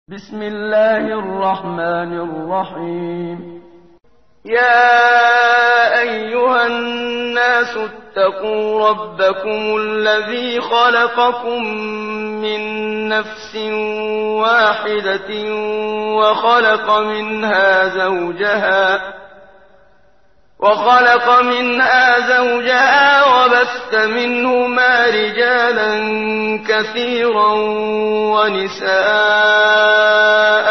بسم الله الرحمن الرحيم. يا أيها الناس اتقوا ربكم الذي خلقكم من نفس واحدة وخلق منها زوجها وبث منهما رجالا كثيرا ونساء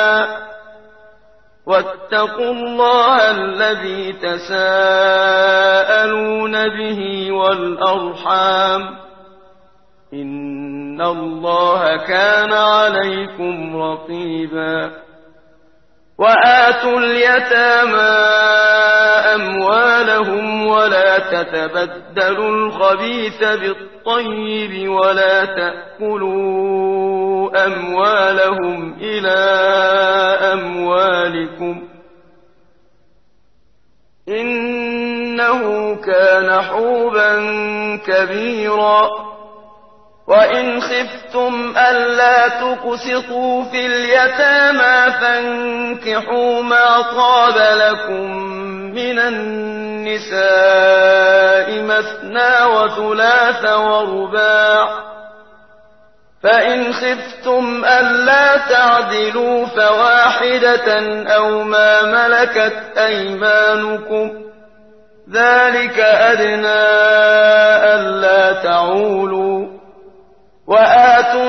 واتقوا الله الذي تساءلون به والأرحام إن الله كان عليكم رقيبا. وآتوا اليتامى أموالهم ولا تتبدلوا الخبيث بالطيب ولا تأكلوا أموالهم إلى أموالكم إنه كان حوبا كبيرا. وإن خفتم ألا تقسطوا في اليتامى فانكحوا ما طاب لكم من النساء مثنى وثلاث ورباع، فإن خفتم ألا تعدلوا فواحدة أو ما ملكت أيمانكم ذلك أدنى ألا تعولوا. وآتوا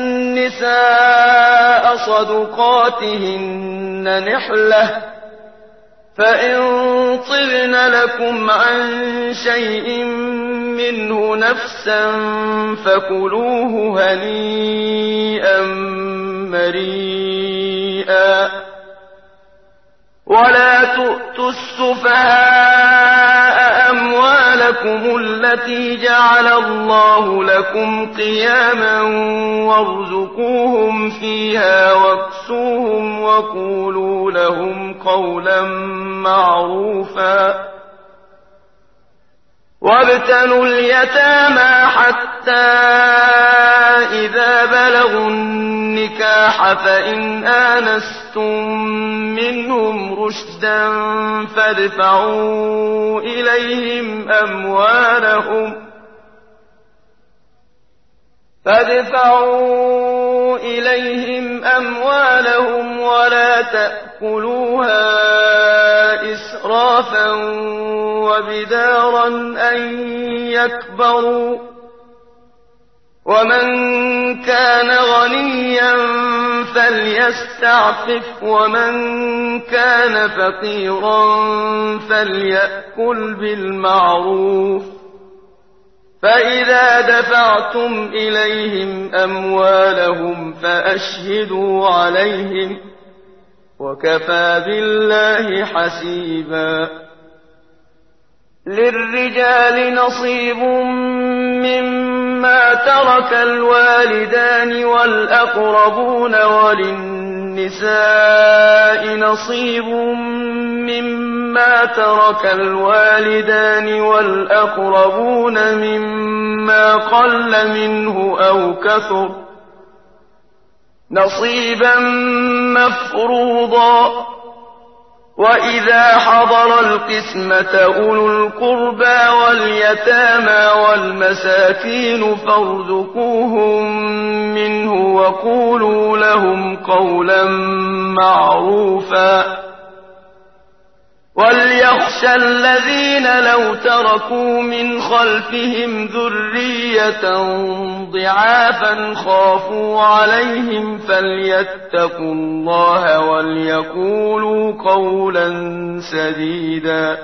النساء صدقاتهن نحلة، فإن طبن لكم عن شيء منه نفسا فكلوه هنيئا مريئا. ولا تؤتوا السفهاء أموالكم التي جعل الله لكم قياما وارزقوهم فيها واكسوهم وقولوا لهم قولا معروفا. وابتلوا اليتامى حتى إذا بلغوا النكاح فإن آنستم منهم رشدا فادفعوا إليهم أموالهم ولا تأكلوها إسرافا وبدارا أن يكبروا. ومن كان غنيا فليستعفف ومن كان فقيرا فليأكل بالمعروف. فإذا دفعتم إليهم أموالهم فأشهدوا عليهم وكفى بالله حسيبا. للرجال نصيب مما ترك الوالدان والأقربون وللنساء نصيب مما ترك الوالدان والأقربون مما قل منه أو كثر نصيبا مفروضا. وإذا حضر القسمة أولو القربى واليتامى والمساكين فارزقوهم منه وقولوا لهم قولا معروفا. وليخشى الذين لو تركوا من خلفهم ذرية ضعافا خافوا عليهم فليتقوا الله وليقولوا قولا سديدا.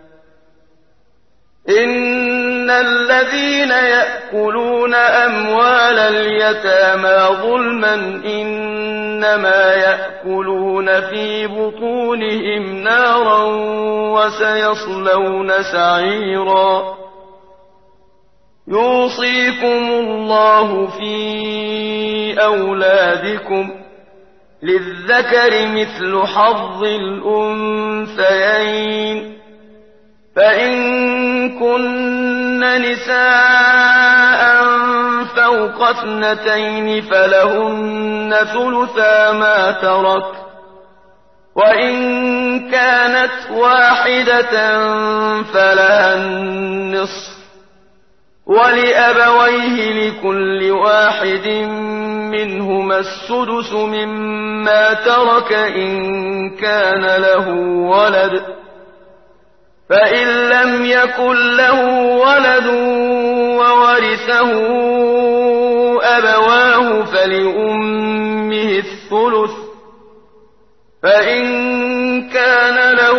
إن الذين يأكلون أموال اليتامى ظلما إنما يأكلون في بطونهم نارا وسيصلون سعيرا. يوصيكم الله في أولادكم للذكر مثل حظ الأنثيين. فإن كن نساء فوق اثنتين فلهن ثلثا ما ترك، وإن كانت واحدة فلها النصف، ولأبويه لكل واحد منهما السدس مما ترك إن كان له ولد، فإن لم يكن له ولد وورثه أبواه فلأمه الثلث، فإن كان له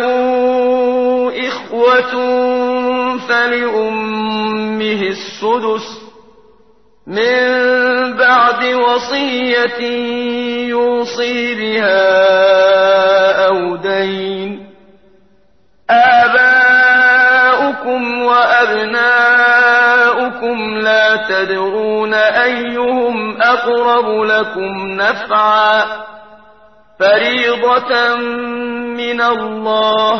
إخوة فلأمه السدس من بعد وصية يوصي بها أو دين. آباؤكم وأبناؤكم لا تدرون أيهم أقرب لكم نفعا، فريضة من الله،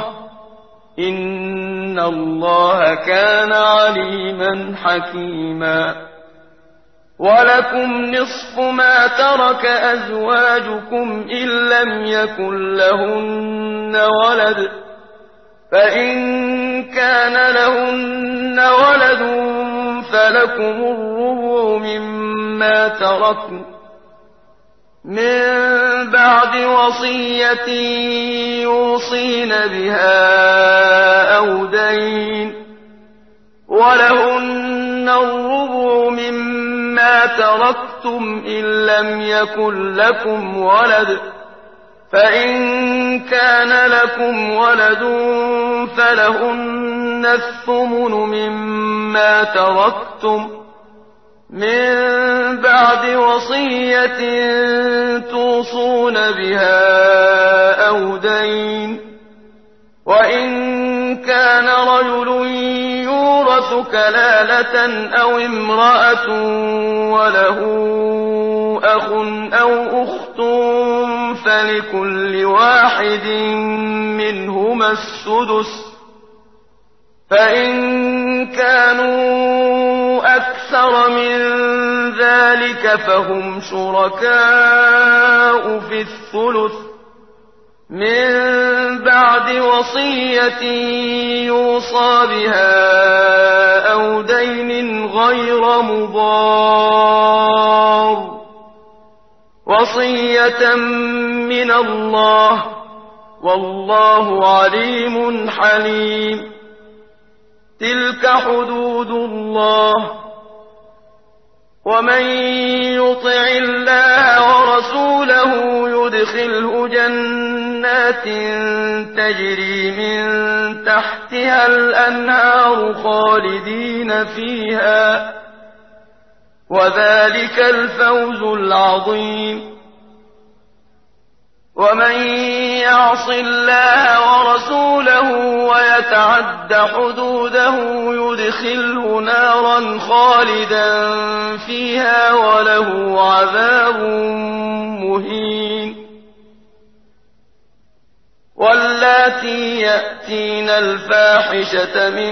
إن الله كان عليما حكيما. ولكم نصف ما ترك أزواجكم إن لم يكن لهن ولد، فإن كان لهن ولد فلكم الربع مما تركن من بعد وصية يوصين بها أو دين، ولهن الربع مما تركتم إن لم يكن لكم ولد، فإن كان لكم ولد فلهن الثمن مما تركتم من بعد وصية توصون بها أو دين. وإن كان رجل يورث كلالة أو امرأة وله أخ أو أخت فلكل واحد منهما السدس، فإن كانوا أكثر من ذلك فهم شركاء في الثلث من بعد وصية يوصى بها أو دين غير مضار، وصية من الله، والله عليم حليم. تلك حدود الله، ومن يطع الله ورسوله يدخله جنات تجري من تحتها الأنهار خالدين فيها، وذلك الفوز العظيم. ومن يعص الله ورسوله ويتعد حدوده يدخله نارا خالدا فيها وله عذاب مهين. واللاتي يأتين الفاحشة من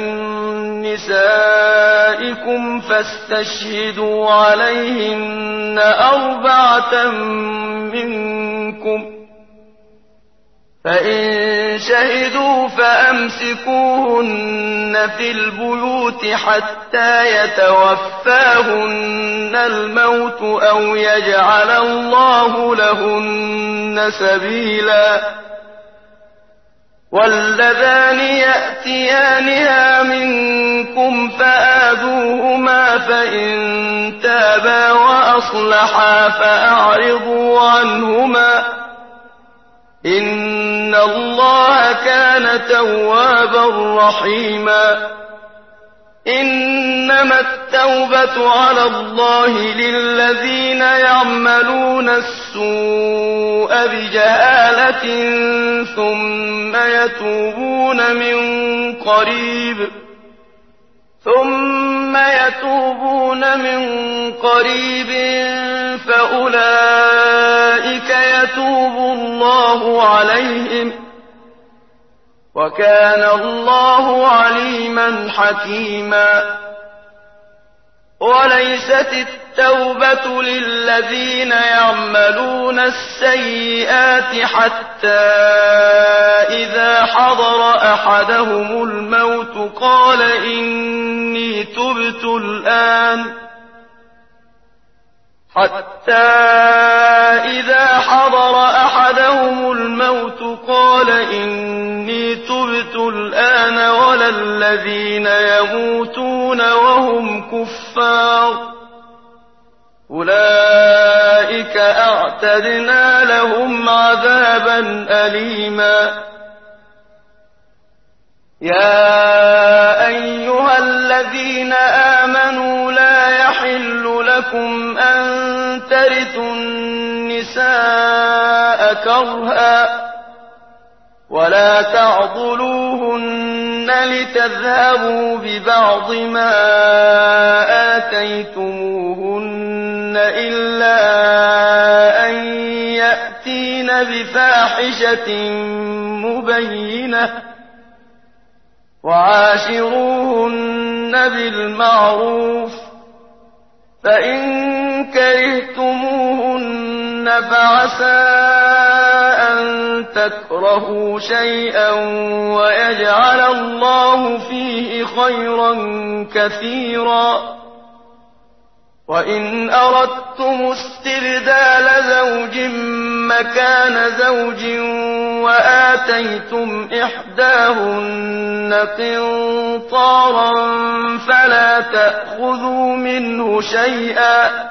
نسائكم فاستشهدوا عليهن 4 منكم، فإن شهدوا فأمسكوهن في البيوت حتى يتوفاهن الموت أو يجعل الله لهن سبيلا. واللذان يأتيانها منكم فآذوهما، فإن تابا وأصلحا فأعرضوا عنهما، إن الله كان توابا رحيما. إنما التوبة على الله للذين يعملون السوء بجهالة ثم يتوبون من قريب فأولئك يتوب الله عليهم، وكان الله عليما حكيما. وليست التوبة للذين يعملون السيئات حتى إذا حضر أحدهم الموت قال إني تبت الآن ولا الذين يموتون وهم كفار أولئك أعتدنا لهم عذابا أليما. يا أيها الذين آمنوا لا يحل لكم أن ترثوا النساء كرها ولا تعضلوهن لتذهبوا ببعض ما آتيتموهن إلا أن يأتين بفاحشة مبينة وعاشروهن بالمعروف فإن كرهتموهن فعسى أن تكرهوا شيئا ويجعل الله فيه خيرا كثيرا. وإن أردتم استبدال زوج مكان زوج وآتيتم إحداهن قنطارا فلا تأخذوا منه شيئا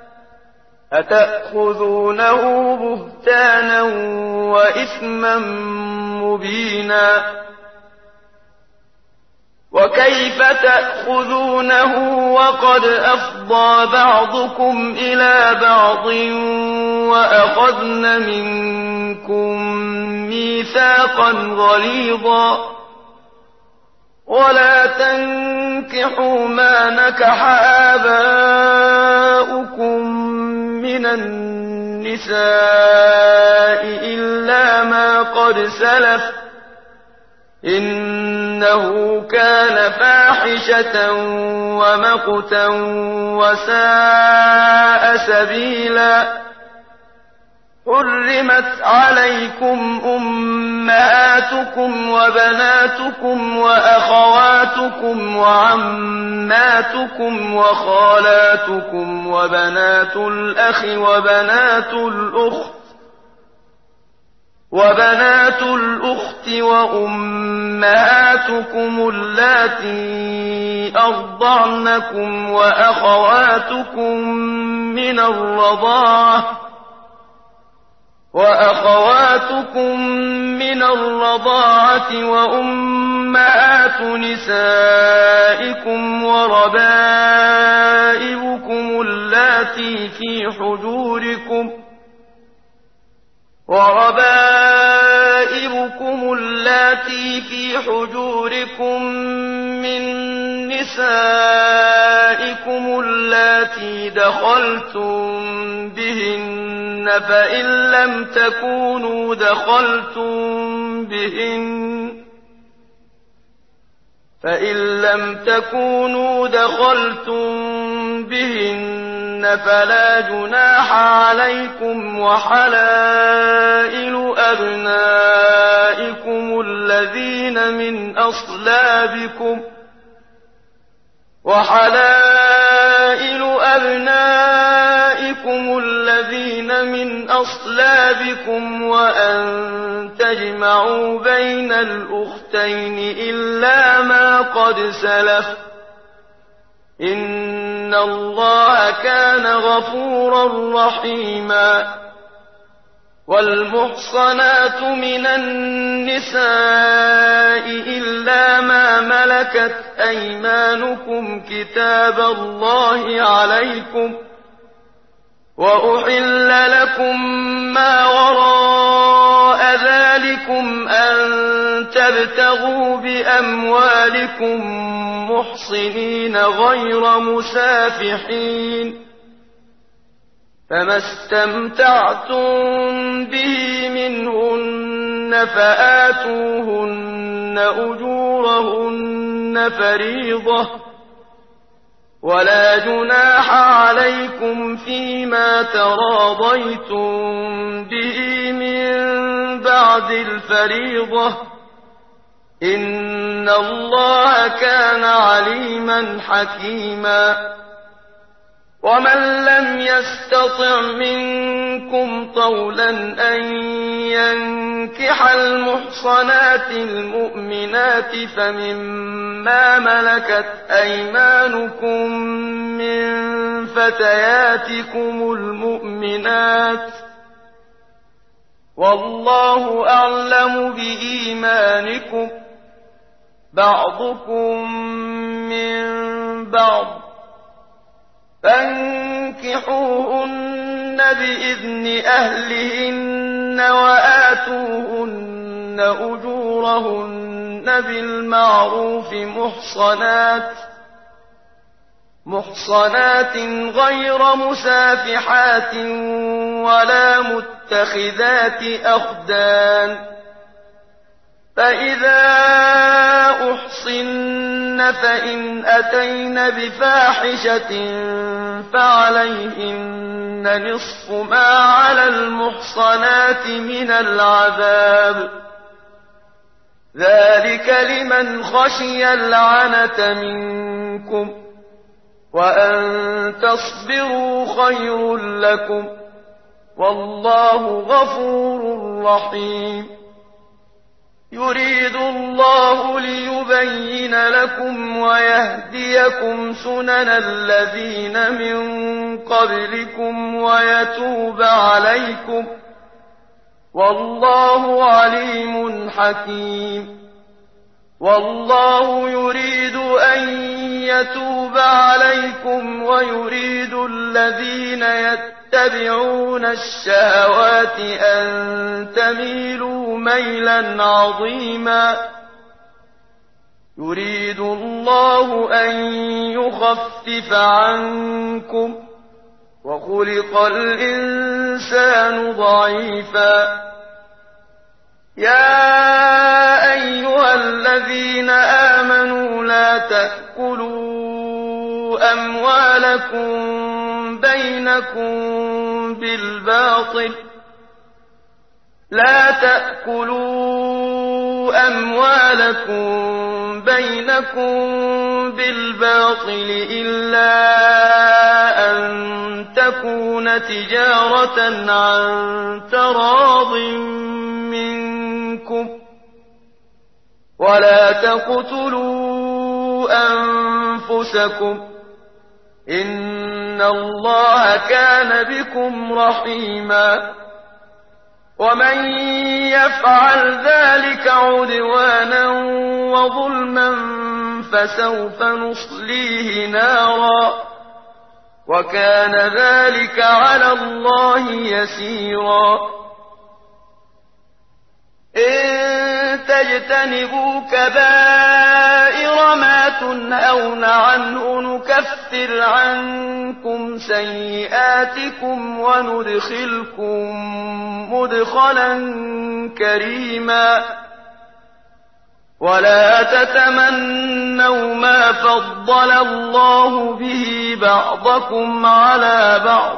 أتأخذونه بهتانا وإثما مبينا. وكيف تأخذونه وقد أفضى بعضكم إلى بعض وأخذن منكم ميثاقا غليظا. ولا تنكحوا ما نكح آباؤكم من النساء إلا ما قد سلف إنه كان فاحشة ومقتا وساء سبيلا. حرمت عليكم أمهاتكم وبناتكم وأخواتكم وعماتكم وخالاتكم وبنات الأخ وبنات الأخت وأمهاتكم اللاتي أرضعنكم وأخواتكم من الرضاعة وأمهات نسائكم وربائبكم اللاتي في حجوركم من نسائكم اللاتي دخلتم بهن فإن لم تكونوا دخلتم بهن فلا جناح عليكم وحلائل أبنائكم الذين من أصلابكم وأن تجمعوا بين الأختين إلا ما قد سلف إن الله كان غفورا رحيما. والمحصنات من النساء إلا ما ملكت أيمانكم كتاب الله عليكم وأحل لكم ما وراء ذلكم أن تبتغوا بأموالكم محصنين غير مسافحين فما استمتعتم به منهن فآتوهن أجورهن فريضة ولا جناح عليكم فيما تراضيتم به من بعد الفريضة إن الله كان عليما حكيما ومن لم يستطع منكم طولا أن ينكح المحصنات المؤمنات فمما ملكت أيمانكم من فتياتكم المؤمنات والله أعلم بإيمانكم بعضكم من بعض فانكحوهن بإذن أهلهن وآتوهن أجورهن بالمعروف محصنات غير مسافحات ولا متخذات أخدان فإذا أحصن فإن أتين بفاحشة فعليهن نصف ما على المحصنات من العذاب ذلك لمن خشي العنة منكم وأن تصبروا خير لكم والله غفور رحيم يريد الله ليبين لكم ويهديكم سنن الذين من قبلكم ويتوب عليكم والله عليم حكيم والله يريد أن يتوب عليكم ويريد الذين يتبعون الشهوات أن تميلوا ميلا عظيما يريد الله أن يخفف عنكم وخلق الإنسان ضعيفا يا أيها الذين آمنوا لا تأكلوا أموالكم بينكم بالباطل إلا أن تكون تجارة عن تراض منكم ولا تقتلوا أنفسكم إن الله كان بكم رحيما ومن يفعل ذلك عدوانا وظلما فسوف نصليه نارا وكان ذلك على الله يسيرا إن تجتنبوا كبائر ما تنهون عنه نكفر عنكم سيئاتكم وندخلكم مدخلا كريما ولا تتمنوا ما فضل الله به بعضكم على بعض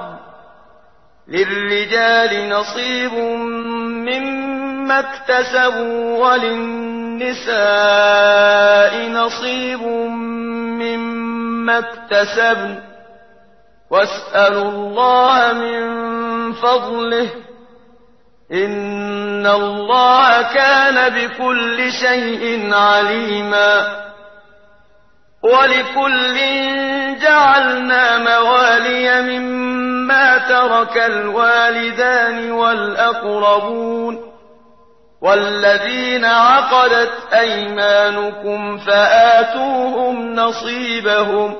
للرجال نصيب مما اكتسبوا وللنساء نصيب مما اكتسبن واسألوا الله من فضله إن الله كان بكل شيء عليما ولكل جعلنا موالي مما ترك الوالدان والأقربون والذين عقدت أيمانكم فآتوهم نصيبهم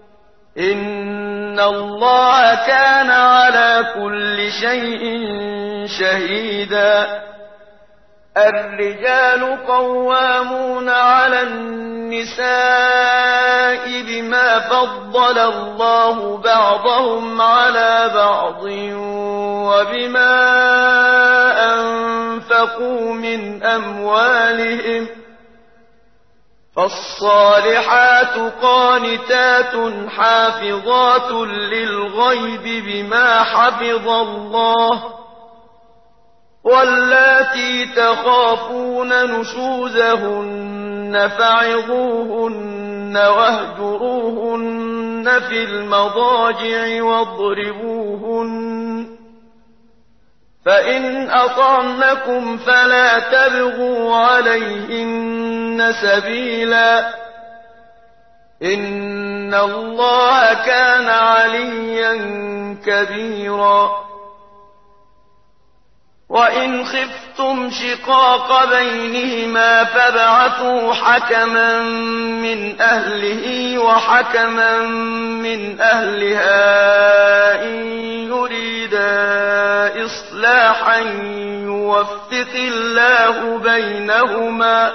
إن الله كان على كل شيء شهيدا الرجال قوامون على النساء بما فضل الله بعضهم على بعض وبما أنفقوا من أموالهم فالصالحات قانتات حافظات للغيب بما حفظ الله واللاتي تخافون نشوزهن فعظوهن واهجروهن في المضاجع واضربوهن فإن أطعنكم فلا تبغوا عليهن سبيلا إن الله كان عليا كبيرا وإن خفتم شقاق بينهما فابعثوا حكما من أهله وحكما من أهلها إن يريدا إصلاحا يوفق الله بينهما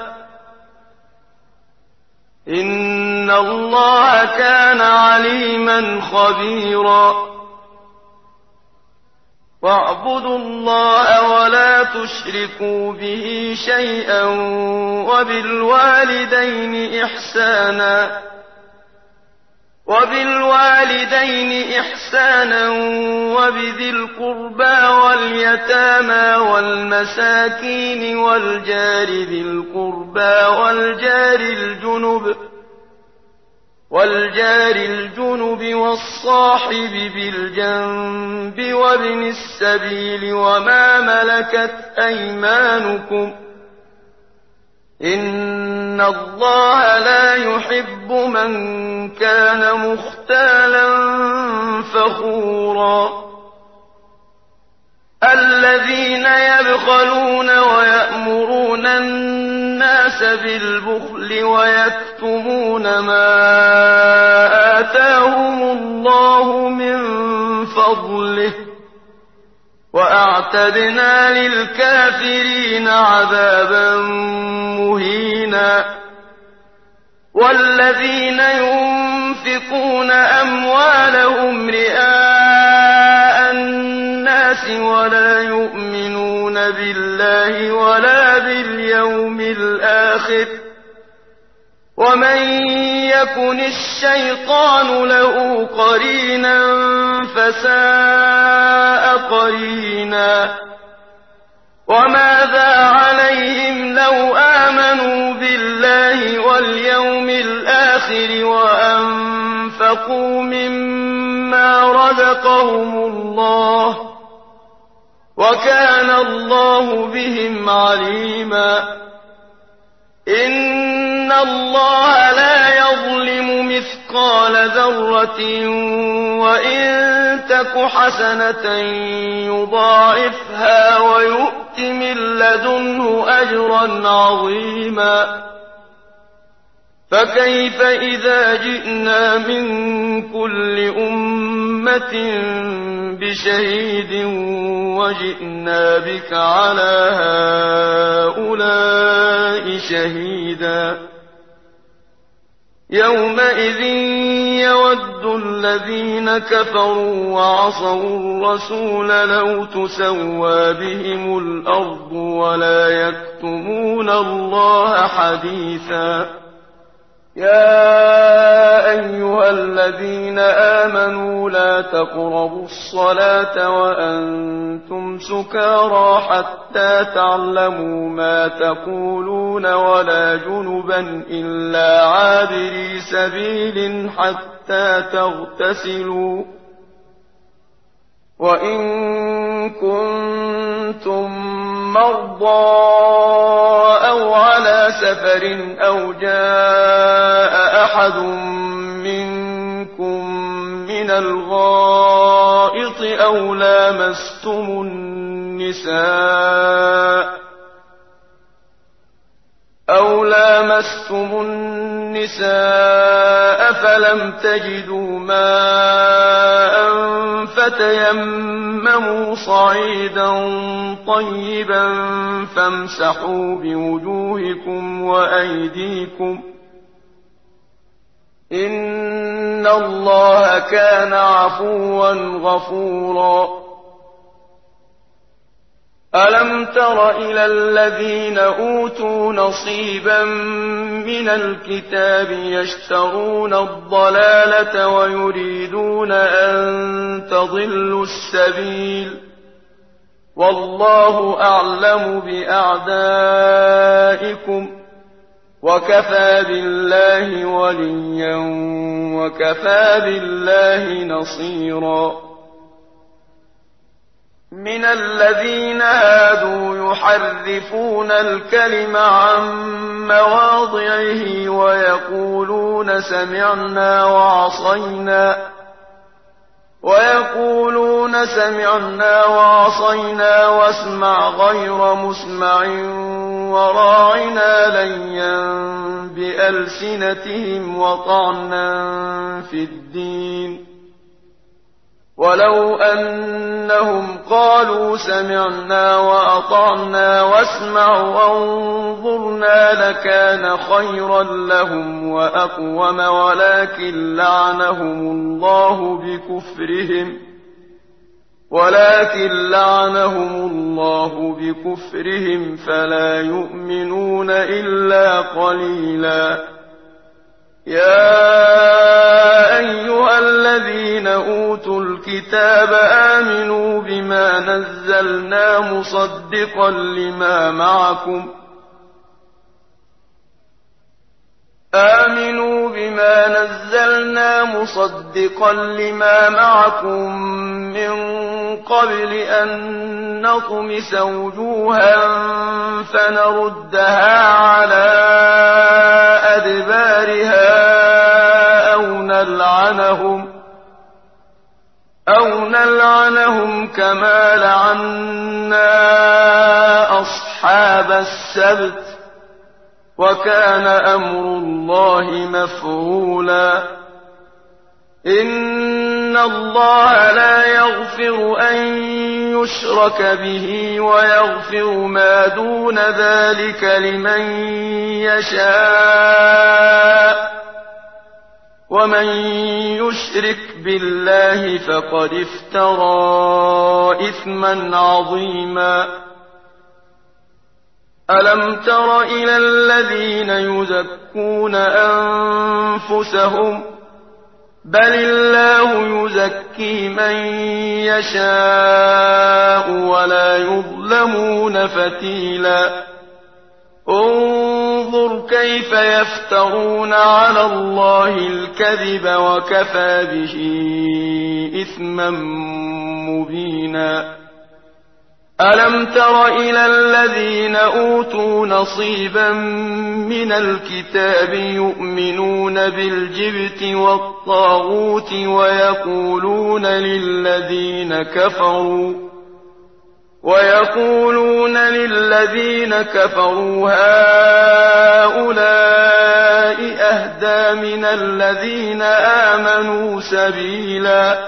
إن الله كان عليما خبيرا واعبدوا الله ولا تشركوا به شيئا وبالوالدين إحسانا وبذي القربى واليتامى والمساكين والجار ذي القربى والجار الجنب والصاحب بالجنب وابن السبيل وما ملكت أيمانكم إن الله لا يحب من كان مختالا فخورا الذين يبخلون ويأمرون الناس بالبخل ويكتمون ما آتاهم الله من فضله وأعتدنا للكافرين عذابا مهينا والذين ينفقون أموالهم رئاء الناس ولا يؤمنون بالله ولا باليوم الآخر ومن يكن الشيطان له قرينا فساء قرينا وماذا عليهم لو آمنوا بالله واليوم الآخر وأنفقوا مما رزقهم الله وكان الله بهم عليما إن الله لا يظلم مثقال ذرة وإن تك حسنة يضاعفها ويؤت من لدنه أجرا عظيما فكيف إذا جئنا من كل أمة بشهيد وجئنا بك على هؤلاء شهيدا يومئذ يود الذين كفروا وعصوا الرسول لو تسوى بهم الأرض ولا يكتمون الله حديثا يا أيها الذين آمنوا لا تقربوا الصلاة وأنتم سكارى حتى تعلموا ما تقولون ولا جنبا إلا عابري سبيل حتى تغتسلوا وإن كنتم مرضى أو على سفر أو جاء أحد منكم من الغائط أو لامستم النساء فلم تجدوا ماء فتيمموا صعيدا طيبا فامسحوا بوجوهكم وأيديكم إن الله كان عفوا غفورا ألم تر إلى الذين أوتوا نصيبا من الكتاب يشترون الضلالة ويريدون أن تضلوا السبيل والله أعلم بأعدائكم وكفى بالله وليا وكفى بالله نصيرا من الذين هادوا يحرفون الكلم عن مواضعه ويقولون سمعنا وعصينا واسمع غير مسمع وراعنا ليا بألسنتهم وطعنا في الدين ولو أنهم قالوا سمعنا وأطعنا واسمع وانظرنا لكان خيرا لهم وأقوم ولكن لعنهم الله بكفرهم فلا يؤمنون إلا قليلا يا أيها الذين أوتوا الكتاب آمنوا بما نزلنا مصدقا لما معكم من قبل أن نطمس وجوها فنردها على أدبارها أو نلعنهم كما لعنا أصحاب السبت وكان أمر الله مفعولا إن الله لا يغفر أن يشرك به ويغفر ما دون ذلك لمن يشاء ومن يشرك بالله فقد افترى إثما عظيما ألم تر إلى الذين يزكون أنفسهم بل الله يزكي من يشاء ولا يظلمون فتيلا انظر كيف يفترون على الله الكذب وكفى به إثما مبينا ألم تر إلى الذين أوتوا نصيبا من الكتاب يؤمنون بالجبت والطاغوت ويقولون للذين كفروا هؤلاء أهدى من الذين آمنوا سبيلا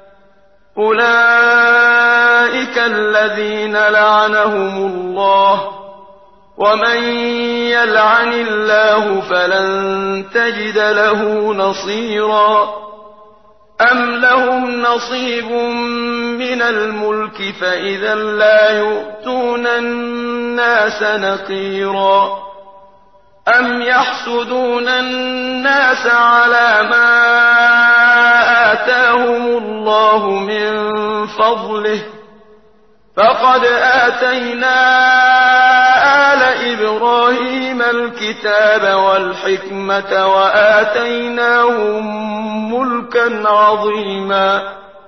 أولئك الذين لعنهم الله ومن يلعن الله فلن تجد له نصيرا أم لهم نصيب من الملك فإذا لا يؤتون الناس نقيرا أم يحسدون الناس على ما آتاهم الله من فضله فقد آتينا آل إبراهيم الكتاب والحكمة وآتيناهم ملكا عظيما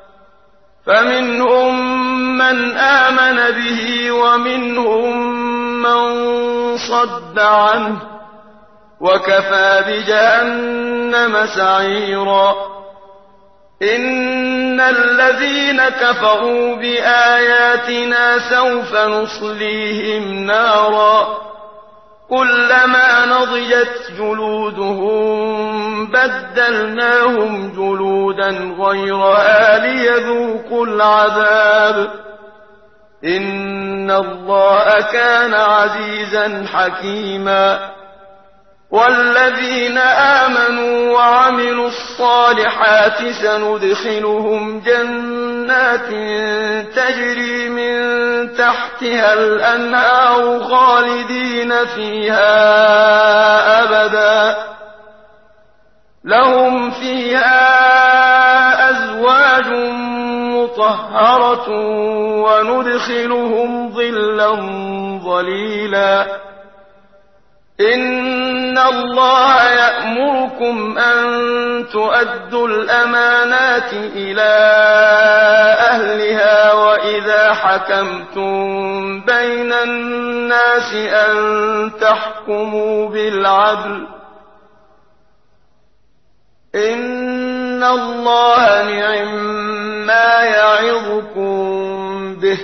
فمنهم من آمن به ومنهم من صد عنه وكفى بجهنم سعيرا إن الذين كفروا بآياتنا سوف نصليهم نارا كلما نضجت جلودهم بدلناهم جلودا غيرها ليذوقوا العذاب إن الله كان عزيزا حكيما والذين آمنوا وعملوا الصالحات سندخلهم جنات جنات تجري من تحتها الأنهار خالدين فيها أبدا لهم فيها أزواج مطهرة وندخلهم ظلا ظليلا إن الله يأمركم أن تؤدوا الأمانات إلى أهلها وإذا حكمتم بين الناس أن تحكموا بالعدل إن الله نعما يعظكم به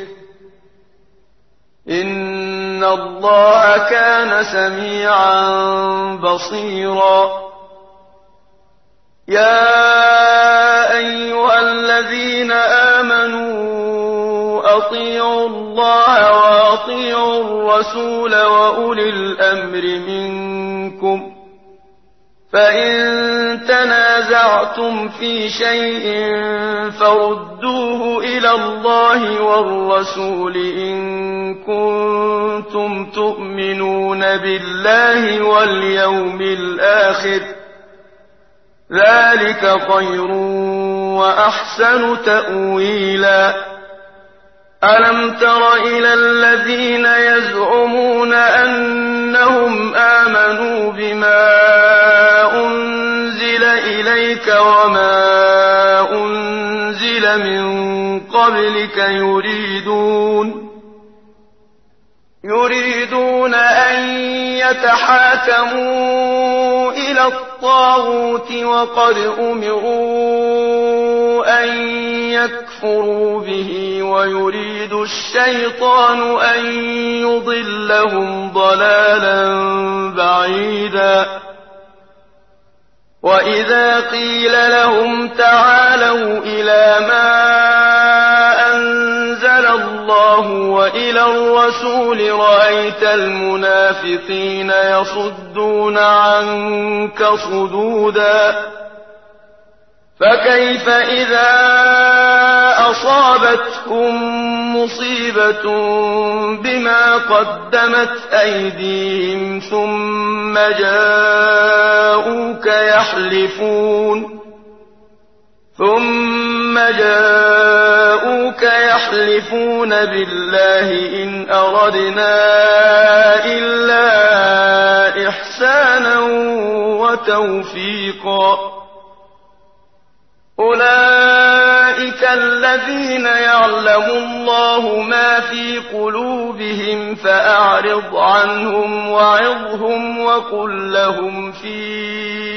إن الله كان سميعا بصيرا يا أيها الذين آمنوا أطيعوا الله وأطيعوا الرسول وأولي الأمر منكم فإن تنازعتم في شيء فردوه إلى الله والرسول إن كنتم تؤمنون بالله واليوم الآخر ذلك خير وأحسن تأويلا ألم تر إلى الذين يزعمون أنهم آمنوا بما أنزل إليك وما أنزل من قبلك يريدون أن يتحاكموا إلى الطاغوت وقد أمروا أن يكفروا به ويريد الشيطان أن يضلهم ضلالا بعيدا وإذا قيل لهم تعالوا إلى ما أنزل الله وإلى الرسول رأيت المنافقين يصدون عنك صدودا فكيف إذا أصابتهم مصيبة بما قدمت أيديهم ثم جاءوك يحلفون بالله إن أردنا إلا إحسانا وتوفيقا أولئك الذين يعلم الله ما في قلوبهم فأعرض عنهم وعظهم وقل لهم في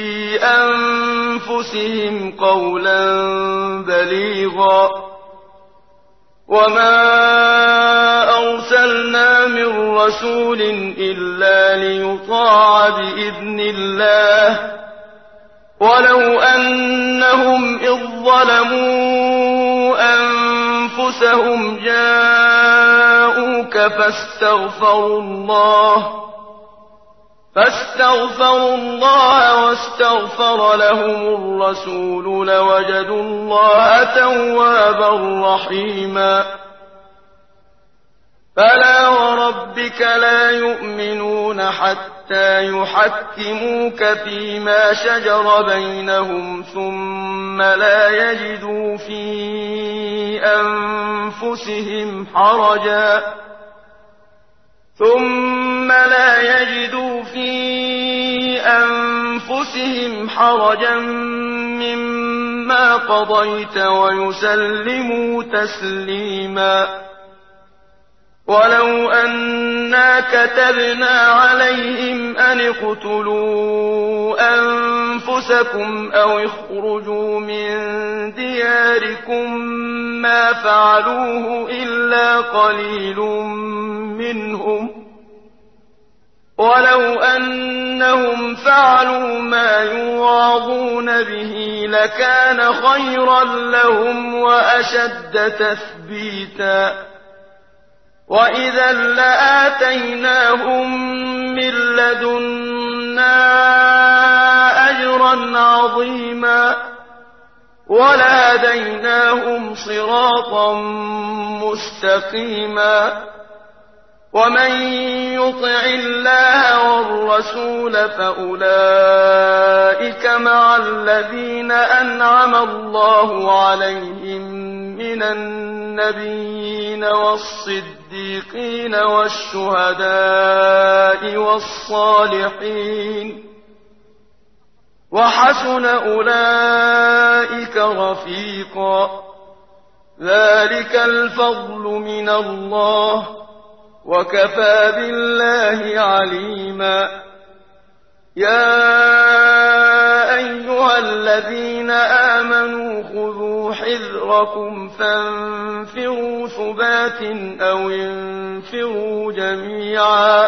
أنفسهم قولا بليغا وما أرسلنا من رسول إلا ليطاع بإذن الله ولو أنهم إذ ظلموا أنفسهم جاءوك فاستغفروا الله واستغفر لهم الرسول لوجدوا الله توابا رحيما فلا وربك لا يؤمنون حتى يحكموك فيما شجر بينهم ثم لا يجدوا في أنفسهم حرجا مما قضيت ويسلموا تسليما ولو أنا كتبنا عليهم أن اقتلوا أنفسكم أو اخرجوا من دياركم ما فعلوه إلا قليل منهم ولو أنهم فعلوا ما يوعظون به لكان خيرا لهم وأشد تثبيتا وإذا لآتيناهم من لدنا أجرا عظيما ولهديناهم صراطا مستقيما ومن يطع الله والرسول فأولئك مع الذين أنعم الله عليهم من النبيين والصديقين والشهداء والصالحين وحسن أولئك رفيقا ذلك الفضل من الله وكفى بالله عليما يا أيها الذين آمنوا خذوا حذركم فانفروا ثبات أو انفروا جميعا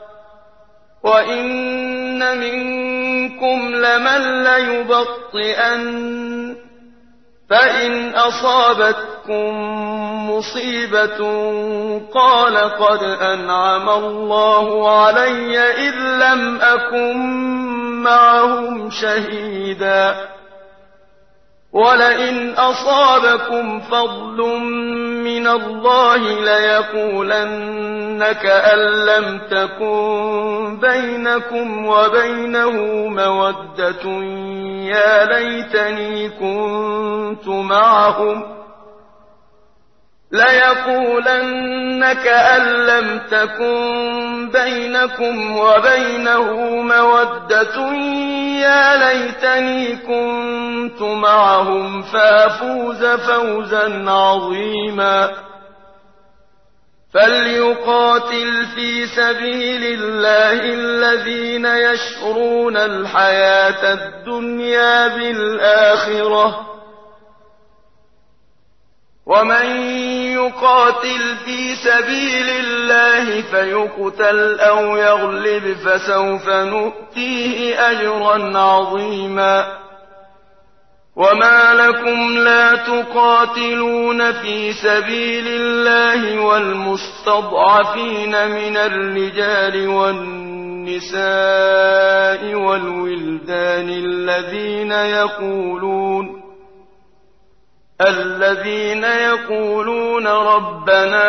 وإن منكم لمن ليبطئن فإن أصابتكم مصيبة قال قد أنعم الله علي إذ لم أكن معهم شهيدا ولئن أصابكم فضل من الله ليقولن كأن لم تكن بينكم وبينه مودة يا ليتني كنت معهم ليقولن كأن لم تكن بينكم وبينه مودة يا ليتني كنت معهم فافوز فوزا عظيما فليقاتل في سبيل الله الذين يشرون الحياة الدنيا بالآخرة ومن يقاتل في سبيل الله فيقتل أو يغلب فسوف نؤتيه أجرا عظيما وما لكم لا تقاتلون في سبيل الله والمستضعفين من الرجال والنساء والولدان الذين يقولون ربنا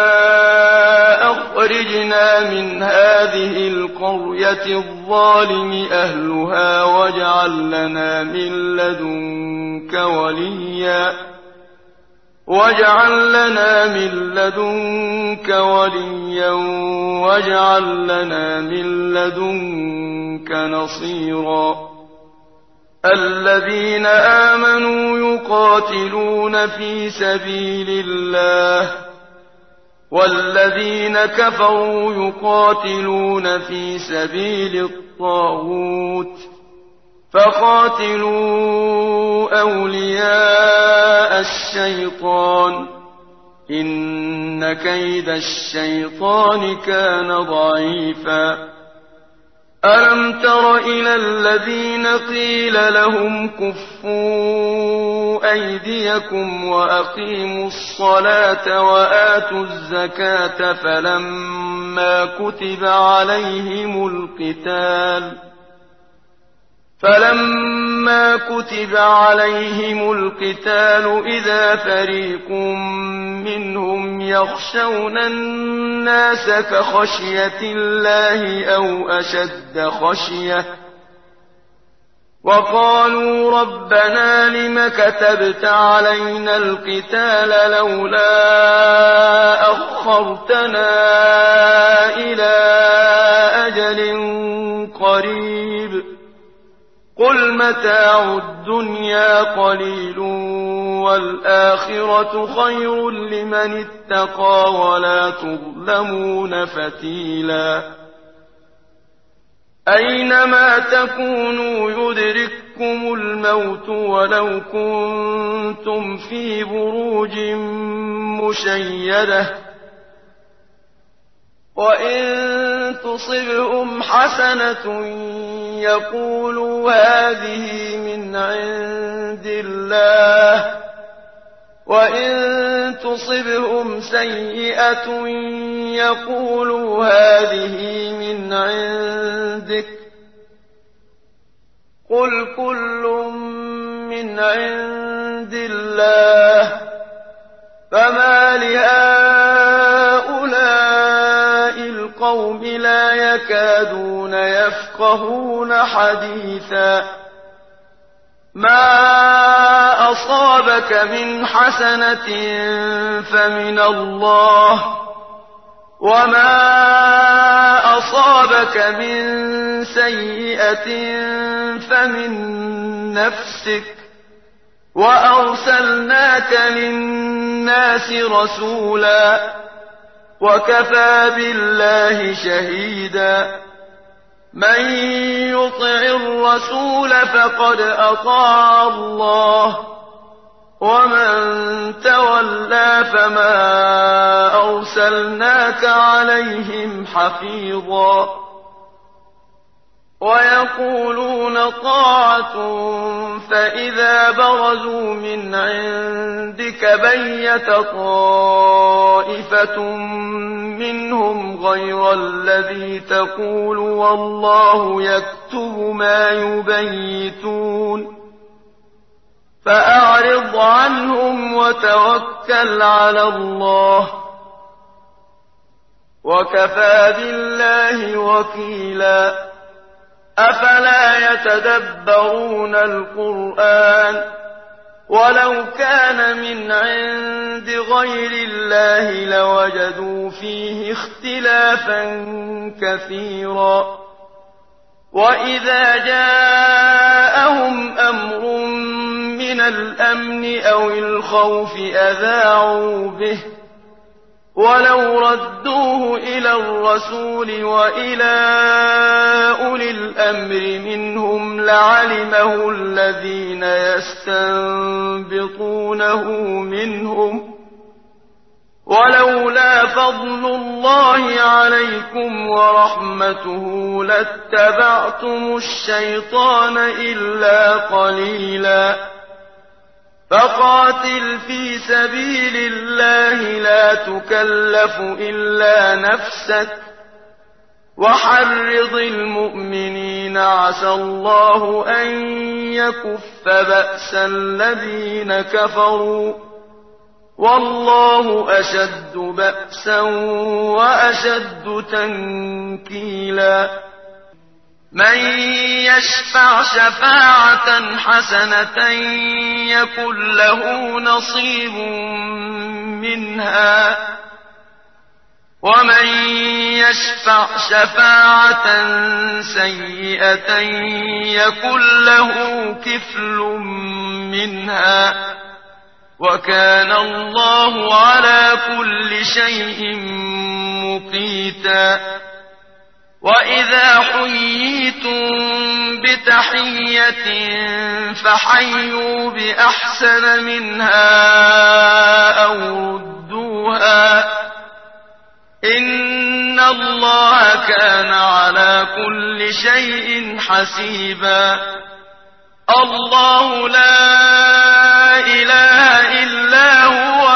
أخرجنا من هذه القرية الظالم أهلها واجعل لنا من لدنك وليا واجعل لنا من لدنك نصيرا الذين آمنوا يقاتلون في سبيل الله والذين كفروا يقاتلون في سبيل الطاغوت فقاتلوا أولياء الشيطان إن كيد الشيطان كان ضعيفا ألم تر إلى الذين قيل لهم كفوا أيديكم وأقيموا الصلاة وآتوا الزكاة فلما كتب عليهم القتال إذا فريق منهم يخشون الناس كخشية الله أو أشد خشية وقالوا ربنا لم كتبت علينا القتال لولا أخرتنا إلى أجل قريب قل متاع الدنيا قليل والآخرة خير لمن اتقى ولا تظلمون فتيلا أينما تكونوا يدرككم الموت ولو كنتم في بروج مشيدة وإن تصبهم حسنة يقولوا هذه من عند الله وإن تصبهم سيئة يقولوا هذه من عندك قل كل من عند الله فما لهؤلاء القوم لا يكادون يفقهون حديثا ما أصابك من حسنة فمن الله وما أصابك من سيئة فمن نفسك وأرسلناك للناس رسولا وكفى بالله شهيدا من يطع الرسول فقد أطاع الله ومن تولى فما أرسلناك عليهم حفيظا ويقولون طاعة فإذا برزوا من عندك بيت طائفة منهم غير الذي تقول والله يكتب ما يبيتون فأعرض عنهم وتوكل على الله وكفى بالله وكيلا أفلا يتدبرون القرآن ولو كان من عند غير الله لوجدوا فيه اختلافا كثيرا وإذا جاءهم أمر من الأمن أو الخوف أذاعوا به ولو ردوه إلى الرسول وإلى أولي الأمر منهم لعلمه الذين يستنبطونه منهم ولولا فضل الله عليكم ورحمته لاتبعتم الشيطان إلا قليلا فقاتل في سبيل الله لا تكلف إلا نفسك وحرض المؤمنين عسى الله أن يكف بأس الذين كفروا والله أشد بأسا وأشد تنكيلا من يشفع شفاعة حسنة يكن له نصيب منها ومن يشفع شفاعة سيئة يكن له كفل منها وكان الله على كل شيء مقيتا وإذا حييتم بتحية فحيوا بأحسن منها أو ردوها إن الله كان على كل شيء حسيبا الله لا إله إلا هو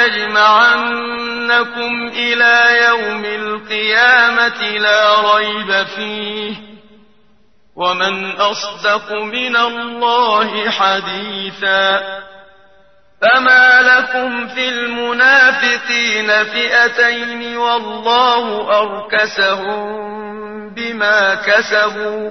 ليجمعنكم إلى يوم القيامة لا ريب فيه ومن أصدق من الله حديثا فما لكم في المنافقين فئتين والله أركسهم بما كسبوا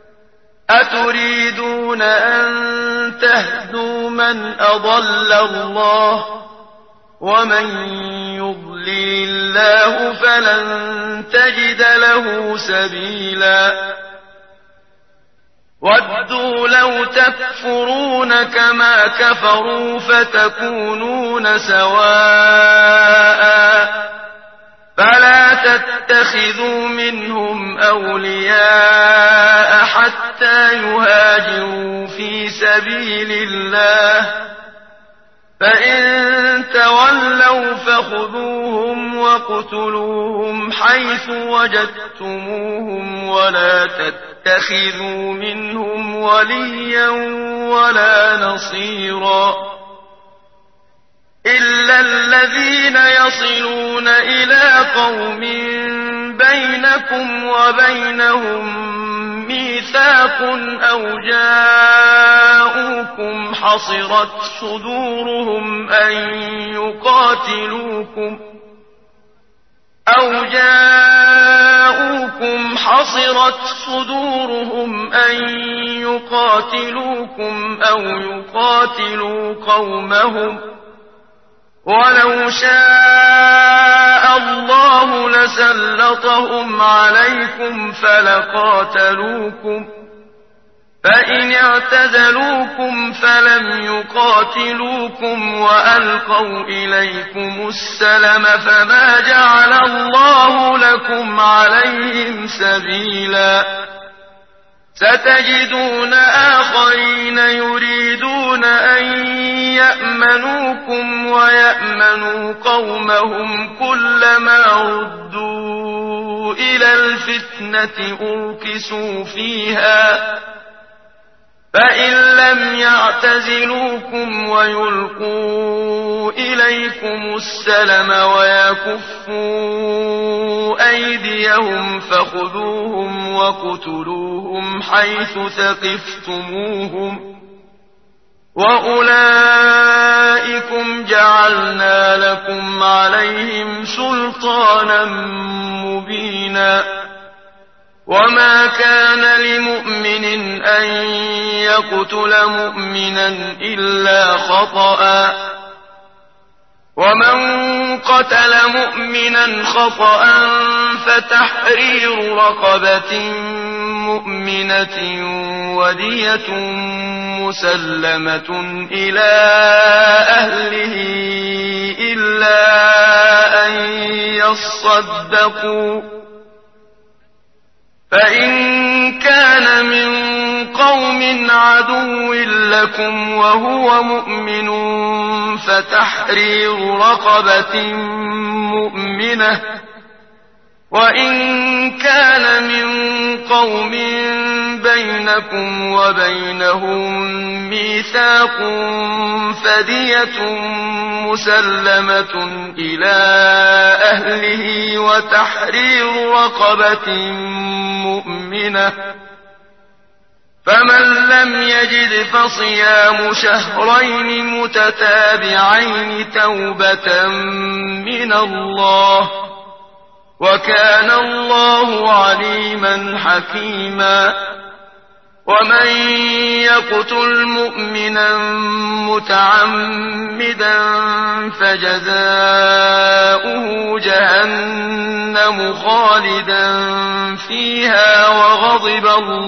أتريدون أن تهدوا من أضل الله ومن يضلل الله فلن تجد له سبيلا ودوا لو تكفرون كما كفروا فتكونون سواء فلا تتخذوا منهم أولياء حتى يهاجروا في سبيل الله فإن تولوا فخذوهم وَاقْتُلُوهُمْ حَيْثُ وَجَدتُّمُوهُمْ وَلَا تَتَّخِذُوا مِنْهُمْ وَلِيًّا وَلَا نَصِيرًا إِلَّا الَّذِينَ يَصِلُونَ إِلَىٰ قَوْمٍ بَيْنَكُمْ وَبَيْنَهُم مِّيثَاقٌ ميثاق أو جاءوكم حصرت صدورهم أن يقاتلوكم أو يقاتلوا قومهم ولو شاء الله لسلطهم عليكم فلقاتلوكم فإن اعتزلوكم فلم يقاتلوكم وألقوا إليكم السلم فما جعل الله لكم عليهم سبيلا ستجدون آخرين يريدون أن يأمنوكم ويأمنوا قومهم كلما ردوا إلى الفتنة أركسوا فيها فإن لم يعتزلوكم ويلقوا إليكم السلم ويكفوا أيديهم فخذوهم وقتلوهم حيث ثقفتموهم وأولئكم جعلنا لكم عليهم سلطانا مبينا وما كان لمؤمن أن يقتل مؤمنا إلا خطأ ومن قتل مؤمنا خطأ فتحرير رقبة مؤمنة ودية مسلمة إلى أهله إلا أن يصدقوا فإن كان من قوم عدو لكم وهو مؤمن فتحرير رقبة مؤمنة وإن كان من قوم بينكم وبينهم ميثاق فدية مسلمة إلى أهله وتحرير رقبة مؤمنة فمن لم يجد فصيام شهرين متتابعين توبة من الله وكان الله عليما حكيما ومن يقتل مؤمنا متعمدا فجزاؤه جهنم خالدا فيها وغضب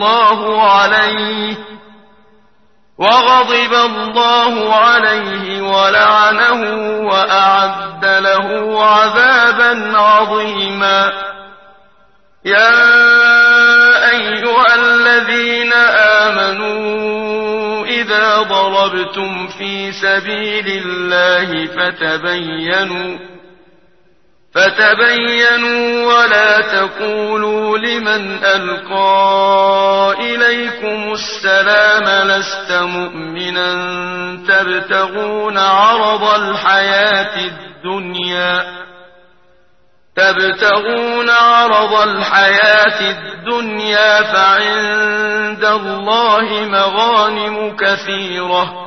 الله عليه ولعنه وأعد له عذابا عظيما يا أيها الذين آمنوا إذا ضربتم في سبيل الله فتبينوا ولا تقولوا لمن ألقى إليكم السلام لست مؤمنا تبتغون عرض الحياة الدنيا فعند الله مغانم كثيرة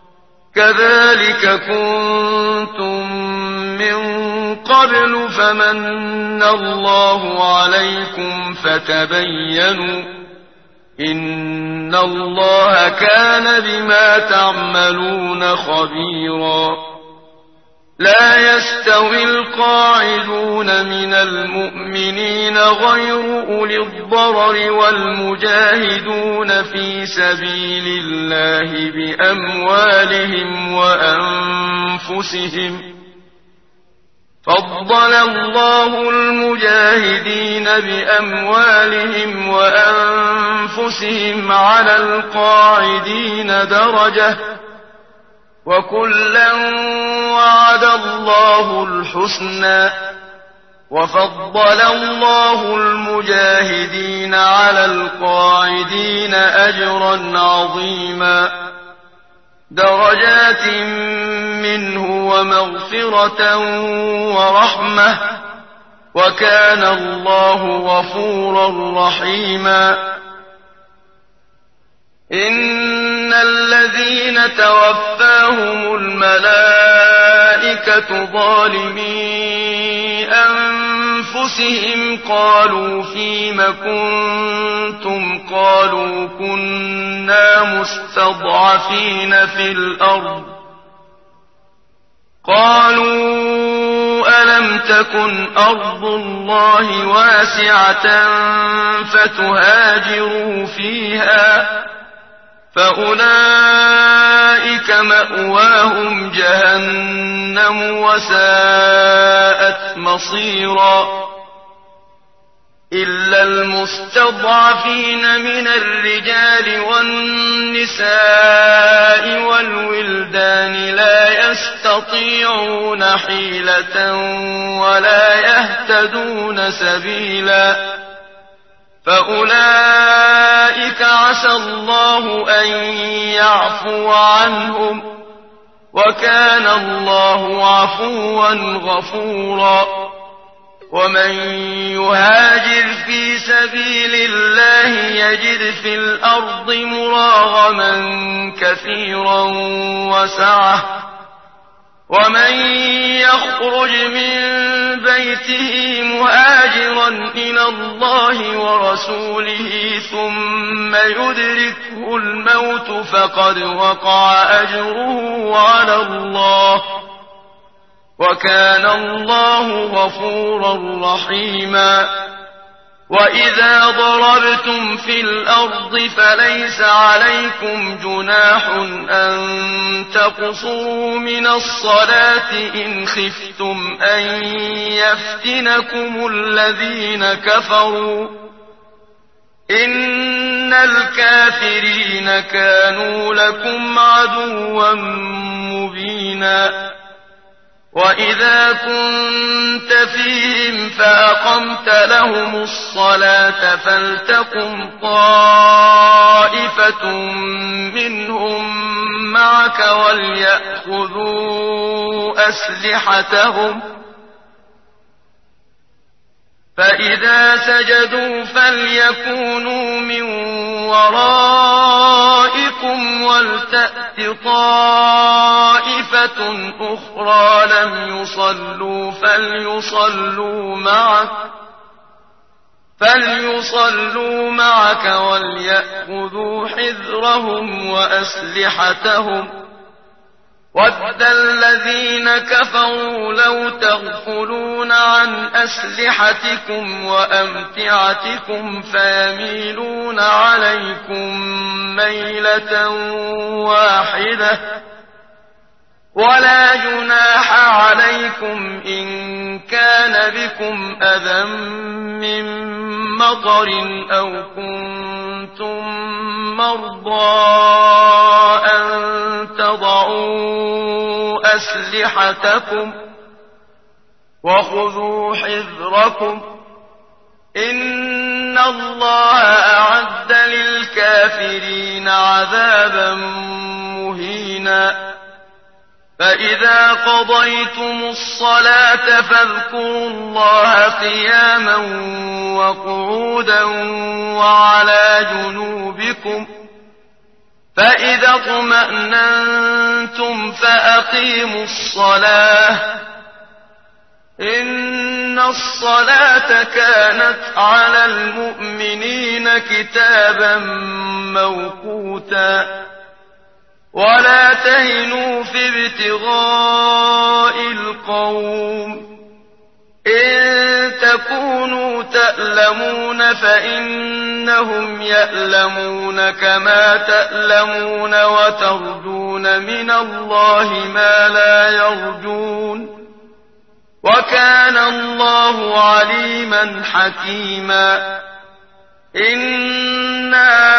كذلك كنتم من قبل فمن الله عليكم فتبينوا إن الله كان بما تعملون خبيرا لا يستوي القاعدون من المؤمنين غير أولي الضرر والمجاهدون في سبيل الله بأموالهم وأنفسهم فضل الله المجاهدين بأموالهم وأنفسهم على القاعدين درجة وكلا وعد الله الحسنى وفضل الله المجاهدين على القاعدين أجرا عظيما درجات منه ومغفرة ورحمة وكان الله غفورا رحيما إن الذين توفاهم الملائكة ظالمي أنفسهم قالوا فيم كنتم قالوا كنا مستضعفين في الأرض قالوا ألم تكن أرض الله واسعة فتهاجروا فيها فأولئك مأواهم جهنم وساءت مصيرا إلا المستضعفين من الرجال والنساء والولدان لا يستطيعون حيلة ولا يهتدون سبيلا فأولئك عسى الله أن يعفو عنهم وكان الله عفوا غفورا ومن يهاجر في سبيل الله يجد في الأرض مراغما كثيرا وسعة ومن يخرج من بيته مهاجرا إلى الله ورسوله ثم يدركه الموت فقد وقع أجره على الله وكان الله غفورا رحيما وإذا ضربتم في الأرض فليس عليكم جناح أن تقصروا من الصلاة إن خفتم أن يفتنكم الذين كفروا إن الكافرين كانوا لكم عدوا مبينا وإذا كنت فيهم فأقمت لهم الصلاة فلتقم طائفة منهم معك وليأخذوا أسلحتهم فإذا سجدوا فليكونوا من ورائكم ولتأت طائفة أخرى لم يصلوا فليصلوا معك وليأخذوا حذرهم وأسلحتهم وَدَّ الَّذِينَ كَفَرُوا لَوْ تَغْفُلُونَ عَنْ أَسْلِحَتِكُمْ وَأَمْتِعَتِكُمْ فَيَمِيلُونَ عَلَيْكُمْ مَيْلَةً وَاحِدَةً وَلَا جُنَاحَ عَلَيْكُمْ إِن كَانَ بِكُمْ أَذًى مِّن مَّطَرٍ أَوْ كُنتُم مَّرْضَىٰ أَن تَضَعُوا أَسْلِحَتَكُمْ وَخُذُوا حِذْرَكُمْ إِنَّ اللَّهَ أَعَدَّ لِلْكَافِرِينَ عَذَابًا مُّهِينًا فإذا قضيتم الصلاة فاذكروا الله قياما وقعودا وعلى جنوبكم فإذا اطمأننتم فأقيموا الصلاة إن الصلاة كانت على المؤمنين كتابا موقوتا ولا تهنوا في ابتغاء القوم إن تكونوا تألمون فإنهم يألمون كما تألمون وترجون من الله ما لا يرجون وكان الله عليما حكيما إنا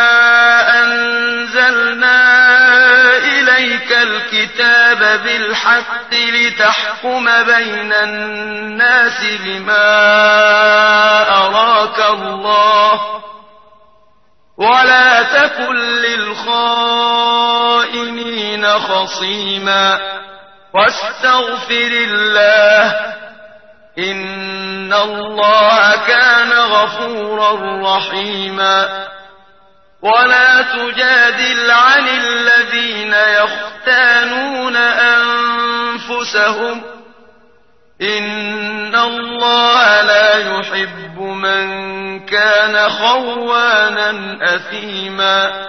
أنزلنا إليك الكتاب بالحق لتحكم بين الناس بما أراك الله ولا تكن للخائنين خصيما واستغفر الله إن الله كان غفورا رحيما ولا تجادل عن الذين يختانون أنفسهم إن الله لا يحب من كان خوانا أثيما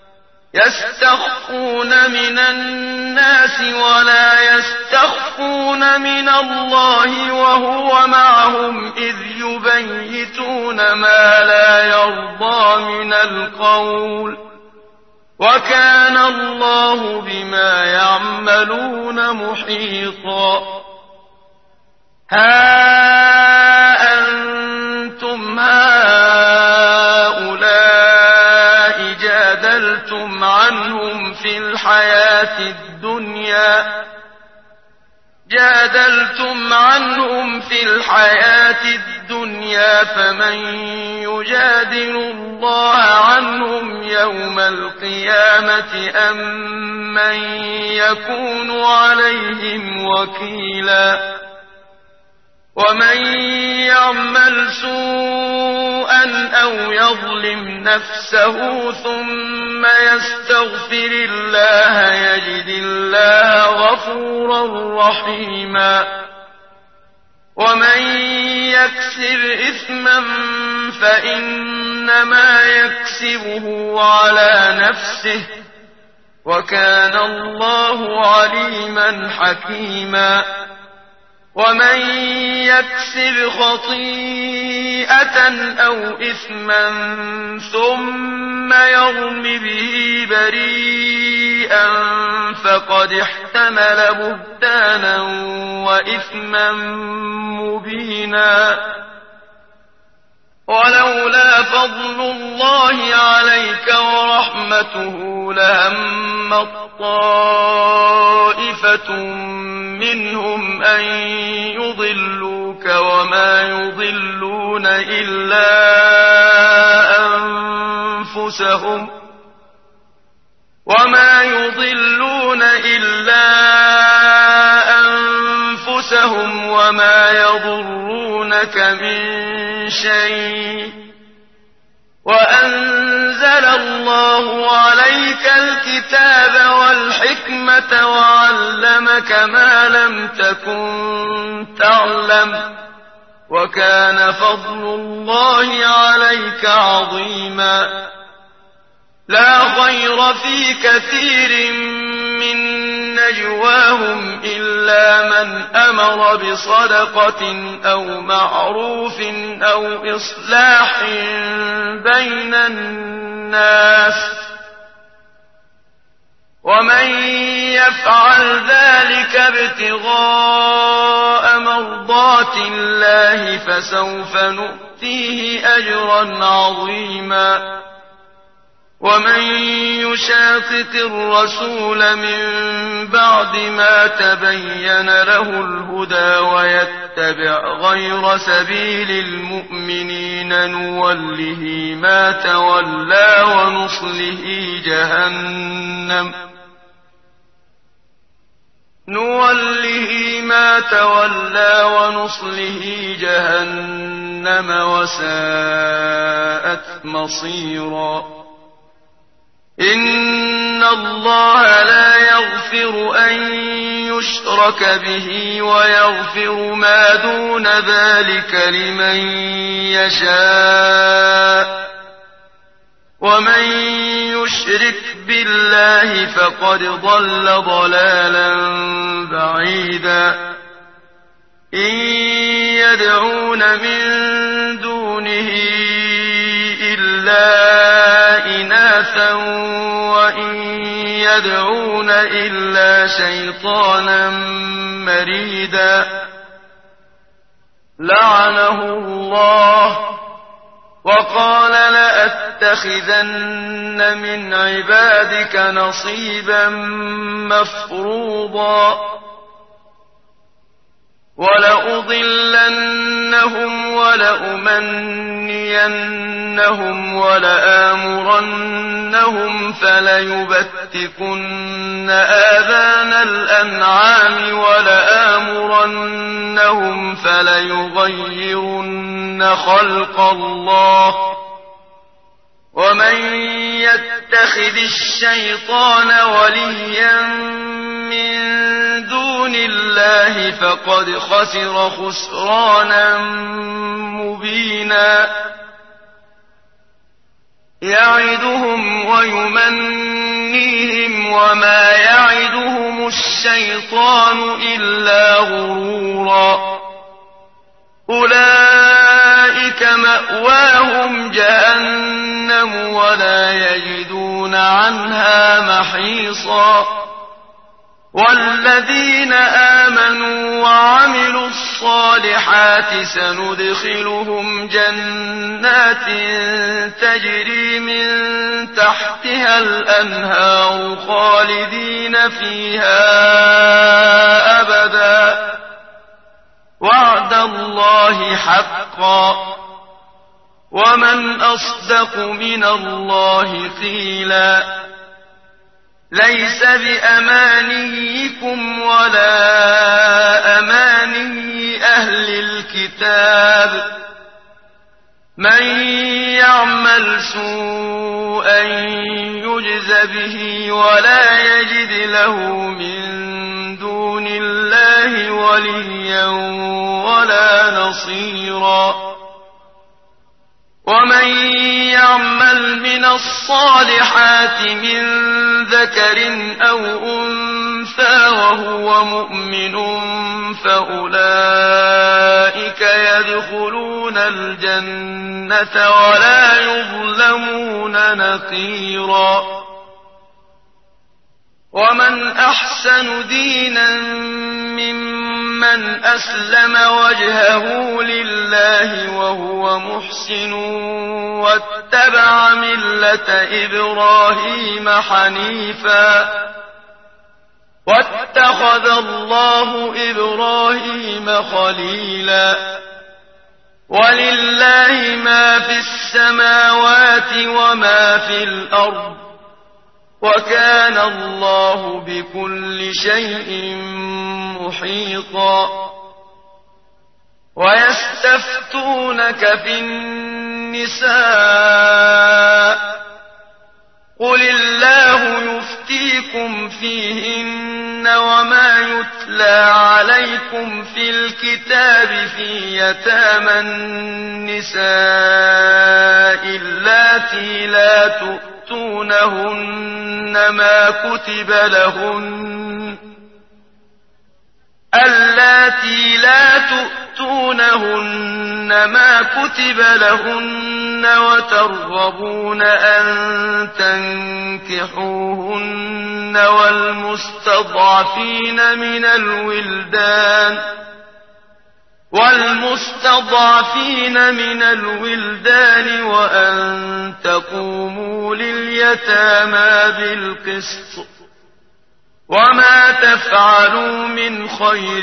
يستخفون من الناس ولا يستخفون من الله وهو معهم إذ يبيتون ما لا يرضى من القول وكان الله بما يعملون محيطا ها أنتم هؤلاء جادلتم عنهم في الحياة الدنيا فمن يجادل الله عنهم يوم القيامة أم من يكون عليهم وكيلا ومن يعمل سوءا أو يظلم نفسه ثم يستغفر الله يجد الله غفورا رحيما ومن يكسب إثما فإنما يكسبه على نفسه وكان الله عليما حكيما ومن يكسب خطيئة أو إثما ثم يرم به بريئا فقد احتمل بهتانا وإثما مبينا ولولا فضل الله عليك ورحمته لهمت طائفة منهم أن يضلوك وما يضلون إلا أنفسهم وما يضرونك من شيء وأنزل الله عليك الكتاب والحكمة وعلمك ما لم تكن تعلم وكان فضل الله عليك عظيما لا خير في كثير من نجواهم إلا من أمر بصدقة أو معروف أو إصلاح بين الناس ومن يفعل ذلك ابتغاء مرضات الله فسوف نؤتيه أجرا عظيما ومن يشاقق الرسول من بعد ما تبين له الهدى ويتبع غير سبيل المؤمنين نوله ما تولى ونصله جهنم وساءت مصيرا إن الله لا يغفر أن يشرك به ويغفر ما دون ذلك لمن يشاء ومن يشرك بالله فقد ضل ضلالا بعيدا إن يدعون من دونه إلا إناثا وإن يدعون إلا شيطانا مريدا لعنه الله وقال لأتخذن من عبادك نصيبا مفروضا ولأضلنهم ولأمنينهم ولآمرنهم فليبتكن آذان الأنعام ولآمرنهم فليغيرن خلق الله ومن يتخذ الشيطان وليا من دون الله فقد خسر خسرانا مبينا يعدهم ويمنيهم وما يعدهم الشيطان إلا غرورا أولئك مأواهم جهنم ولا يجدون عنها محيصا والذين آمنوا وعملوا الصالحات سندخلهم جنات تجري من تحتها الأنهار خالدين فيها أبدا وعد الله حقا ومن أصدق من الله قيلا ليس بأمانيكم ولا أماني أهل الكتاب من يعمل سوءا يجز به ولا يجد له من دون الله وليا ولا نصيرا ومن يعمل من الصالحات من ذكر أو أنثى وهو مؤمن فأولئك يدخلون الجنة ولا يظلمون نقيرا ومن أحسن دينا ممن أسلم وجهه لله وهو محسن واتبع ملة إبراهيم حنيفا واتخذ الله إبراهيم خليلا ولله ما في السماوات وما في الأرض وكان الله بكل شيء محيطا ويستفتونك في النساء قل الله يفتيكم فيهن وما يتلى عليكم في الكتاب في يتامى النساء اللاتي لا تؤتونهن ما كتب لهن وترغبون أن تنكحوهن والمستضعفين من الولدان وأن تقوموا لليتامى بالقسط وما تفعلوا من خير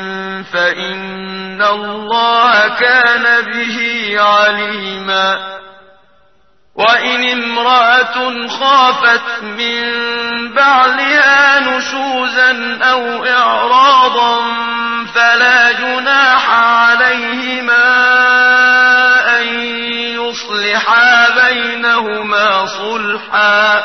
فإن الله كان به عليما وإن امرأة خافت من بعلها نشوزا أو إعراضا فلا جناح عليهما أن يصلحا بينهما صلحا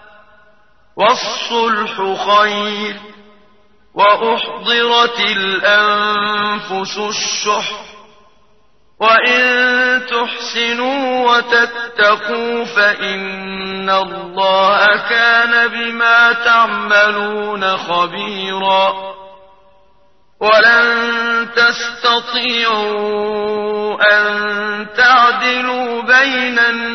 والصلح خير وأحضرت الأنفس الشح وإن تحسنوا وتتقوا فإن الله كان بما تعملون خبيرا ولن تستطيعوا أن تعدلوا بين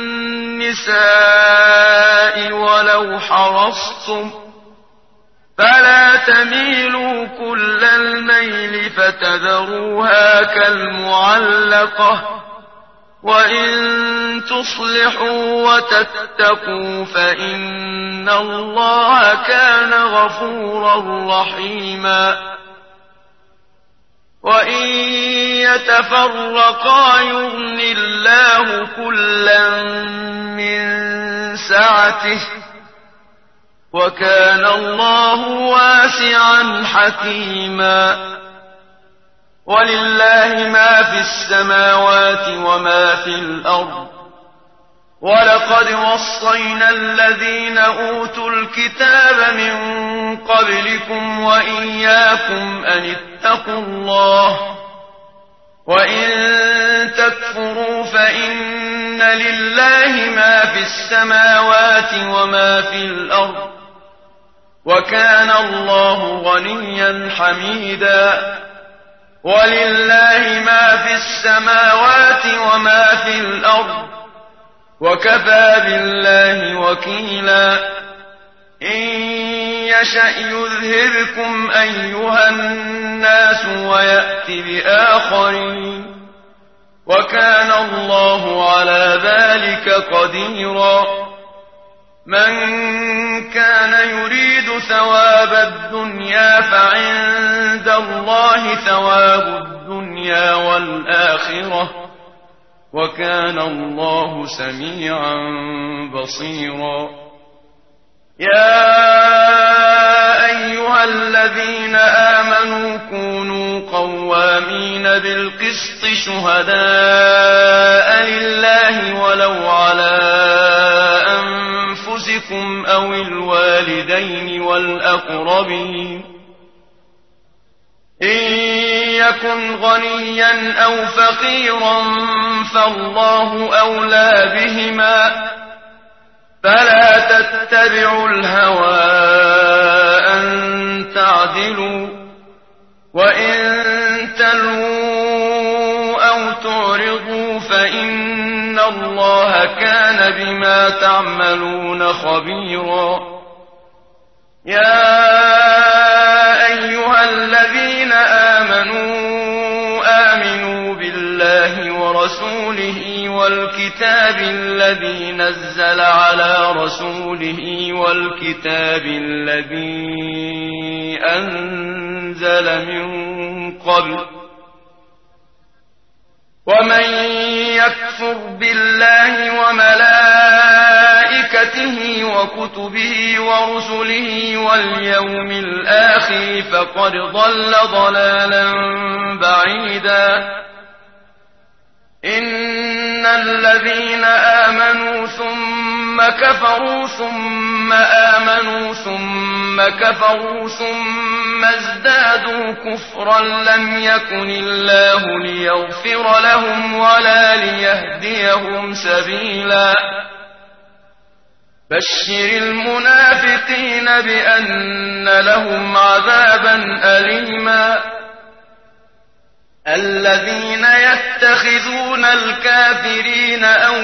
النساء ولو حرصتم فلا تميلوا كل الميل فتذروها كالمعلقة وإن تصلحوا وتتقوا فإن الله كان غفورا رحيما وإن يتفرقا يغن الله كلا من سعته وكان الله واسعا حكيما ولله ما في السماوات وما في الأرض ولقد وصينا الذين أوتوا الكتاب من قبلكم وإياكم أن اتقوا الله وإن تكفروا فإن لله ما في السماوات وما في الأرض وكان الله غنيا حميدا ولله ما في السماوات وما في الأرض وكفى بالله وكيلا إن يشأ يذهبكم أيها الناس ويأت بآخرين وكان الله على ذلك قديرا من كان يريد ثواب الدنيا فعند الله ثواب الدنيا والآخرة وكان الله سميعا بصيرا يا أيها الذين آمنوا كونوا قوامين بالقسط شهداء لله ولو على أنفسكم أو الوالدين والأقربين إن يكن غنيا أو فقيرا فالله أولى بهما فلا تتبعوا الهوى أن تعدلوا وإن تلووا أو تعرضوا فإن الله كان بما تعملون خبيرا يا أيها الذين آمنوا بالله ورسوله والكتاب الذي نزل على رسوله والكتاب الذي أنزل من قبل ومن يكفر بالله وملائكته وكتبه ورسله واليوم الآخر فقد ضل ضلالا بعيدا إن الذين آمنوا ثم كفروا ثم آمنوا ثم كفروا ثم ازدادوا كفرا لم يكن الله ليغفر لهم ولا ليهديهم سبيلا بشر المنافقين بأن لهم عذابا أليما الذين يتخذون الكافرين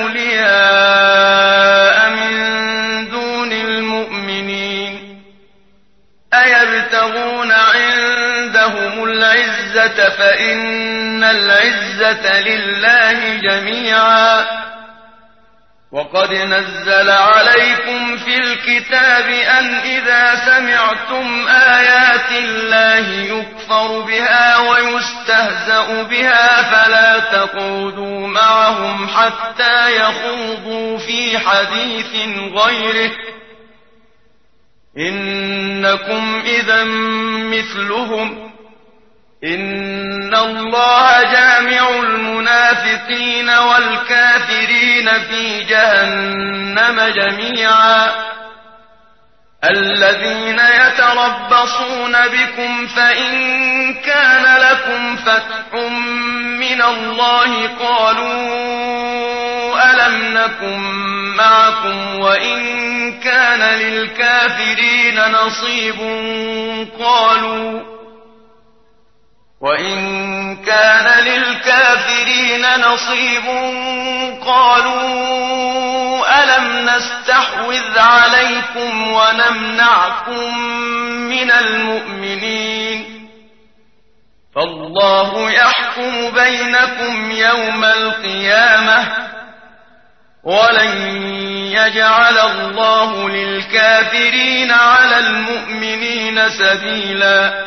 أولياء من دون المؤمنين أيبتغون عندهم العزة فإن العزة لله جميعا وقد نزل عليكم في الكتاب أن إذا سمعتم آيات الله يكفر بها ويستهزأ بها فلا تقعدوا معهم حتى يخوضوا في حديث غيره إنكم إذا مثلهم إن الله جامع المنافقين والكافرين في جهنم جميعا الذين يتربصون بكم فإن كان لكم فتح من الله قالوا ألم نكن معكم وإن كان للكافرين نصيب قالوا ألم نستحوذ عليكم ونمنعكم من المؤمنين فالله يحكم بينكم يوم القيامة ولن يجعل الله للكافرين على المؤمنين سبيلا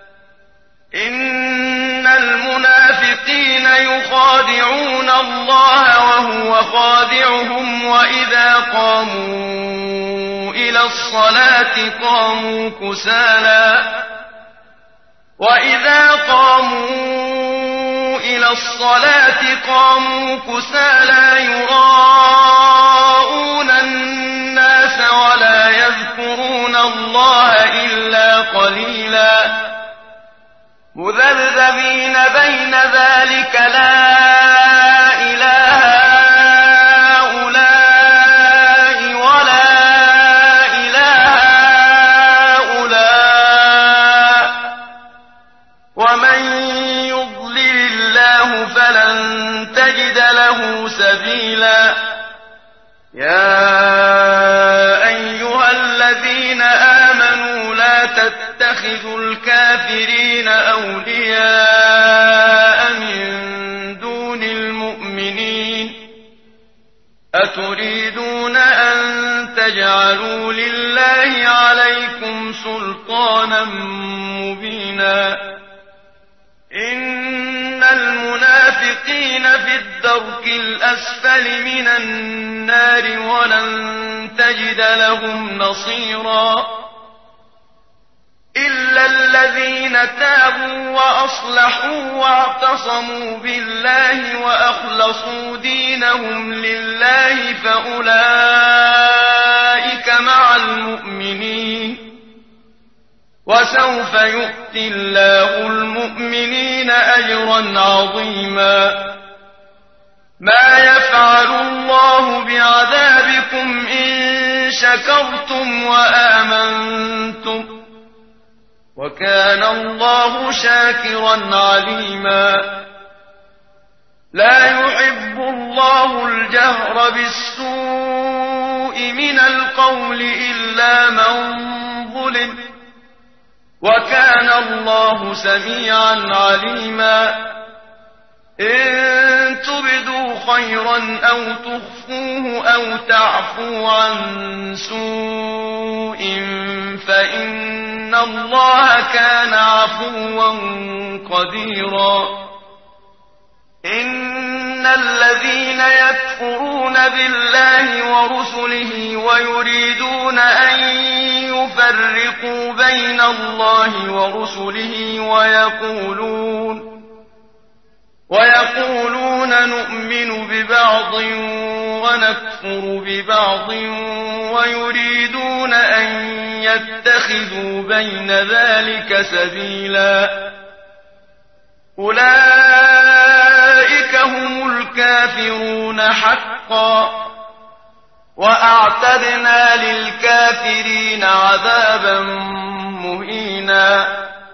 إن المنافقين يخادعون الله وهو خادعهم وإذا قاموا إلى الصلاة قاموا كسالى يراءون قليلا مذبذبين بين ذلك لا إله هؤلاء ولا إله هؤلاء ومن يضلل الله فلن تجد له سبيلا يا أيها الذين آمنوا لا تتخذوا الكافرين أولياء من دون المؤمنين أتريدون أن تجعلوا لله عليكم سلطانا مبينا إن المنافقين في الدرك الأسفل من النار ولن تجد لهم نصيرا إلا الذين تابوا وأصلحوا واعتصموا بالله وأخلصوا دينهم لله فأولئك مع المؤمنين وسوف يؤتي الله المؤمنين أجرا عظيما ما يفعل الله بعذابكم إن شكرتم وآمنتم وكان الله شاكرا عليما لا يحب الله الجهر بالسوء من القول إلا من ظلم وكان الله سميعا عليما إن تبدوا خيرا أو تخفوه أو تعفو عن سوء فإن الله كان عفوا قديرا إن الذين يكفرون بالله ورسله ويريدون أن يفرقوا بين الله ورسله ويقولون نؤمن ببعض ونكفر ببعض ويريدون أن يتخذوا بين ذلك سبيلا أولئك هم الكافرون حقا وأعتدنا للكافرين عذابا مهينا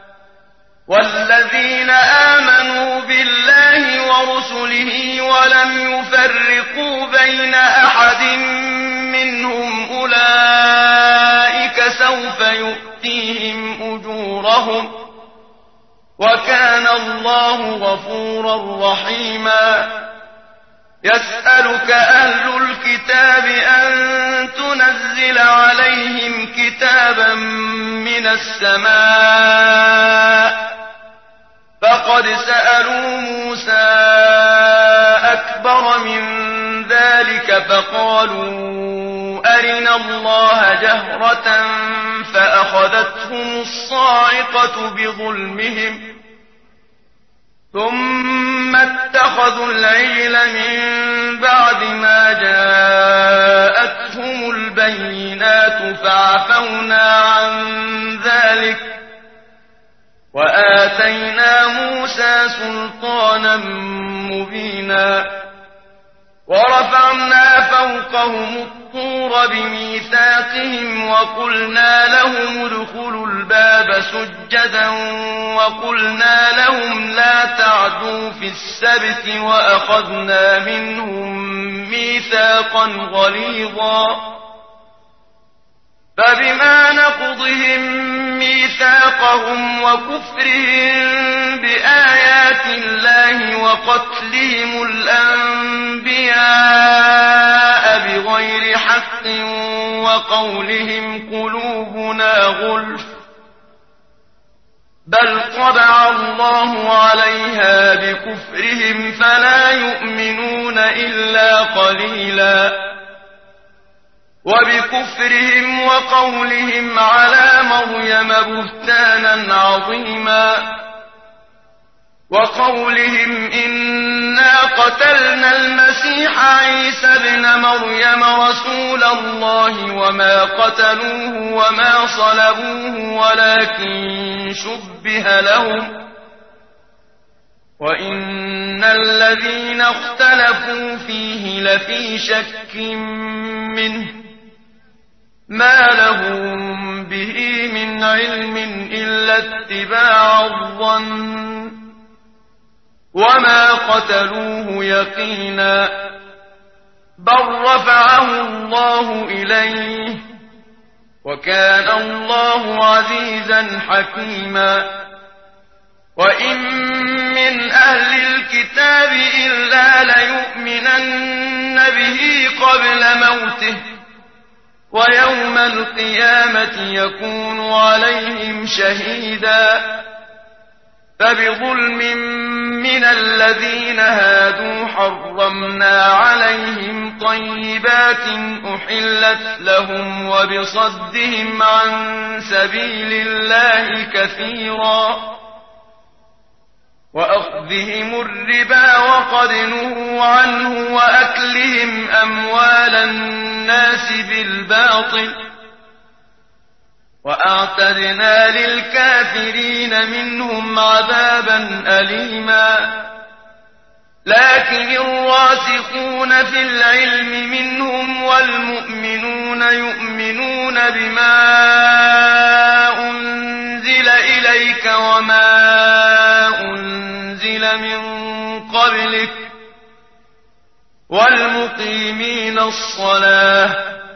والذين آمنوا بالله ورسله ولم يفرقوا بين أحد منهم أولئك سوف يؤتيهم أجورهم وكان الله غفورا رحيما يسألك أهل الكتاب أن تنزل عليهم كتابا من السماء فقد سألوا موسى أكبر من ذلك فقالوا أرنا الله جهرة فأخذتهم الصاعقة بظلمهم ثم اتخذوا العجل من بعد ما جاءتهم البينات فعفونا عن ذلك وآتينا موسى سلطانا مبينا ورفعنا فوقهم الطور بميثاقهم وقلنا لهم ادخلوا الباب سجدا وقلنا لهم لا تعدوا في السبت وأخذنا منهم ميثاقا غليظا فبما نقضهم ميثاقهم وكفرهم بآيات الله وقتلهم الأنبياء بغير حق وقولهم قلوبنا غلف بل طبع الله عليها بكفرهم فلا يؤمنون إلا قليلا وبكفرهم وقولهم على مريم بهتانا عظيما وقولهم إنا قتلنا المسيح عيسى ابن مريم رسول رسول الله وما قتلوه وما صلبوه ولكن شبه لهم وإن الذين اختلفوا فيه لفي شك منه ما لهم به من علم إلا اتباع الظن وما قتلوه يقينا بل رفعه الله إليه وكان الله عزيزا حكيما وإن من أهل الكتاب إلا ليؤمنن به قبل موته ويوم القيامة يكون عليهم شهيدا فبظلم من الذين هادوا حرمنا عليهم طيبات أحلت لهم وبصدهم عن سبيل الله كثيرا وأخذهم الربا وقد نهوا عنه وأكلهم أموال الناس بالباطل وأعتدنا للكافرين منهم عذابا أليما لكن الراسخون في العلم منهم والمؤمنون يؤمنون بما أنزل إليك وما أنزل من قبلك والمقيمين الصلاة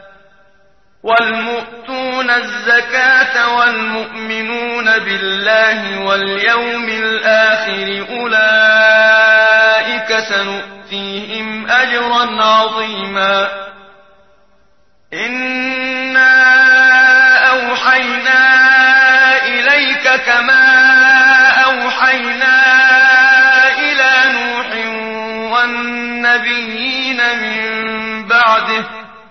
والمؤتون الزكاة والمؤمنون بالله واليوم الآخر أولئك سنؤتيهم أجرا عظيما إنا أوحينا إليك كما أوحينا إلى نوح والنبيين من بعده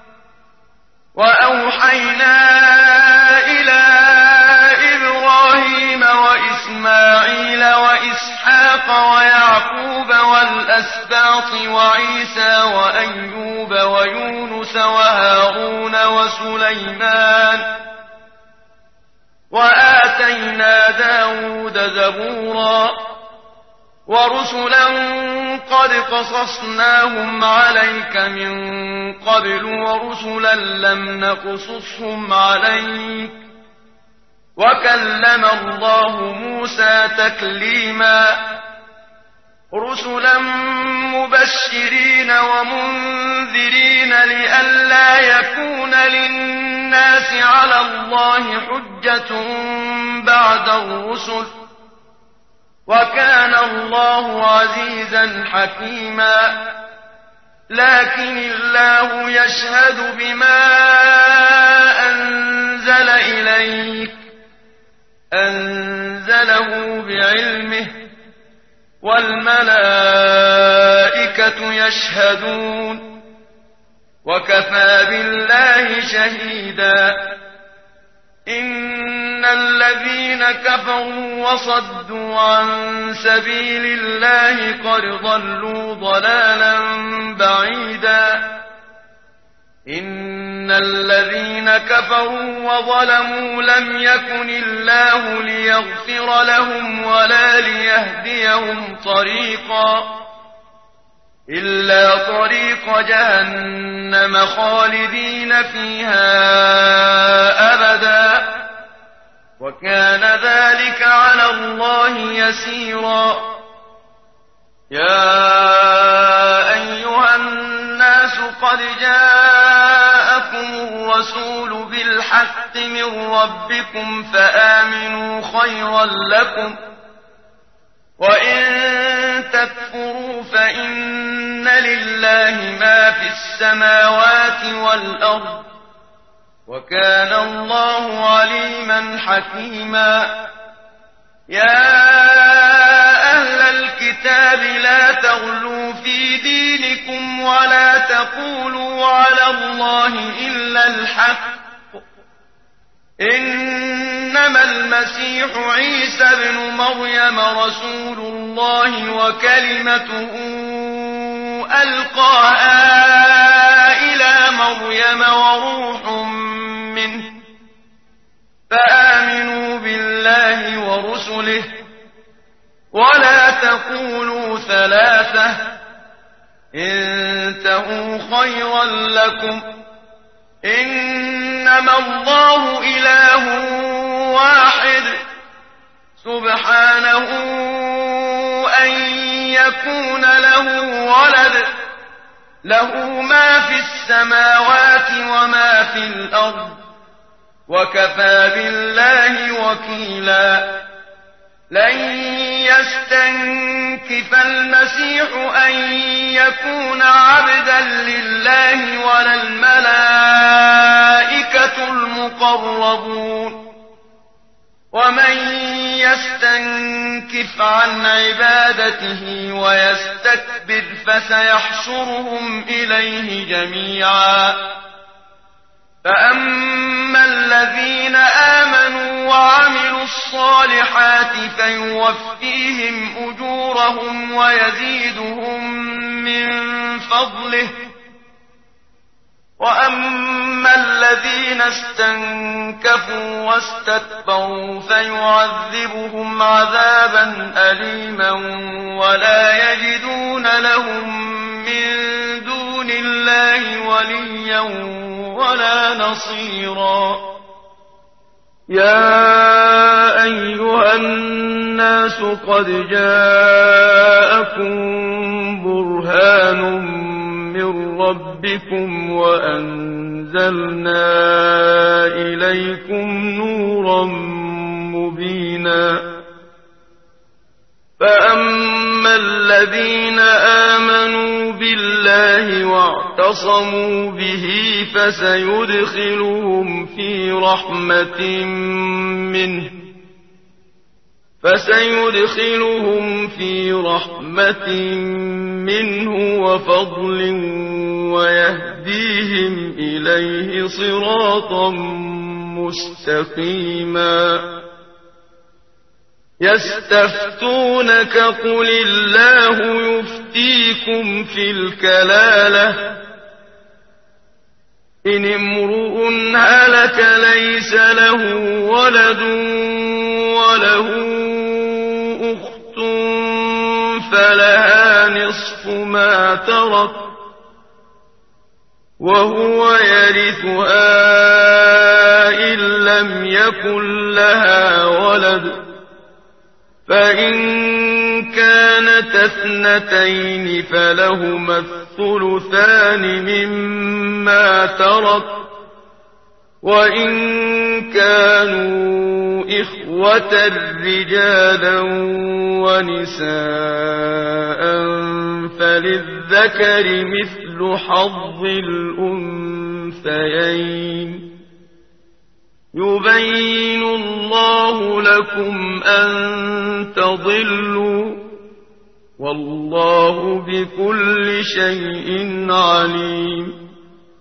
وأوحينا إلى إبراهيم وإسماعيل وإسحاق ويعقوب والأسباط وعيسى وأيوب ويونس وهارون وسليمان وآتينا داود زبورا ورسلا قد قصصناهم عليك من قبل ورسلا لم نقصصهم عليك وكلم الله موسى تكليما رسلا مبشرين ومنذرين لئلا يكون للناس على الله حجة بعد الرسل وكان الله عزيزا حكيما لكن الله يشهد بما أنزل إليك أنزله بعلمه والملائكة يشهدون وكفى بالله شهيدا إن الذين كفروا وصدوا عن سبيل الله قد ضلوا ضلالا بعيدا إن الذين كفروا وظلموا لم يكن الله ليغفر لهم ولا ليهديهم طريقا إلا طريق جهنم خالدين فيها أبدا وكان ذلك على الله يسيرا يا أيها الناس قد جاءكم الرسول بالحق من ربكم فآمنوا خيرا لكم وإن تكفروا فإن لله ما في السماوات والأرض وكان الله عليما حكيما يا أهل الكتاب لا تغلوا في دينكم ولا تقولوا على الله إلا الحق إنما المسيح عيسى ابن مريم رسول الله وكلمته ألقاها إلى مريم ولا تقولوا ثلاثة انتهوا خيرا لكم إنما الله إله واحد سبحانه أن يكون له ولد له ما في السماوات وما في الأرض وكفى بالله وكيلا لن يستنكف المسيح أن يكون عبدا لله ولا الملائكة المقربون ومن يستنكف عن عبادته ويستكبر فسيحشرهم إليه جميعا فأما الذين آمنوا وعملوا الصالحات فيوفيهم أجورهم ويزيدهم من فضله وأما الذين استنكفوا واستكبروا فيعذبهم عذابا أليما ولا يجدون لهم من دون الله وليا ولا نصيرا يا أيها الناس قد جاءكم برهان من ربكم وأنزلنا إليكم نورا مبينا فأما الذين آمنوا بالله واعتصموا به فسيدخلهم في رحمة منه وفضل ويهديهم إليه صراطا مستقيما يستفتونك قل الله يفتيكم في الكلالة إن امرؤ هلك ليس له ولد وله أخت فلها نصف ما ترك وهو يرثها إن لم يكن لها ولد فإن كانت اثنتين فلهما الثلثان مما ترك وإن كانوا إخوة رجالا ونساء فللذكر مثل حظ الأنثيين يبين الله لكم أن تضلوا والله بكل شيء عليم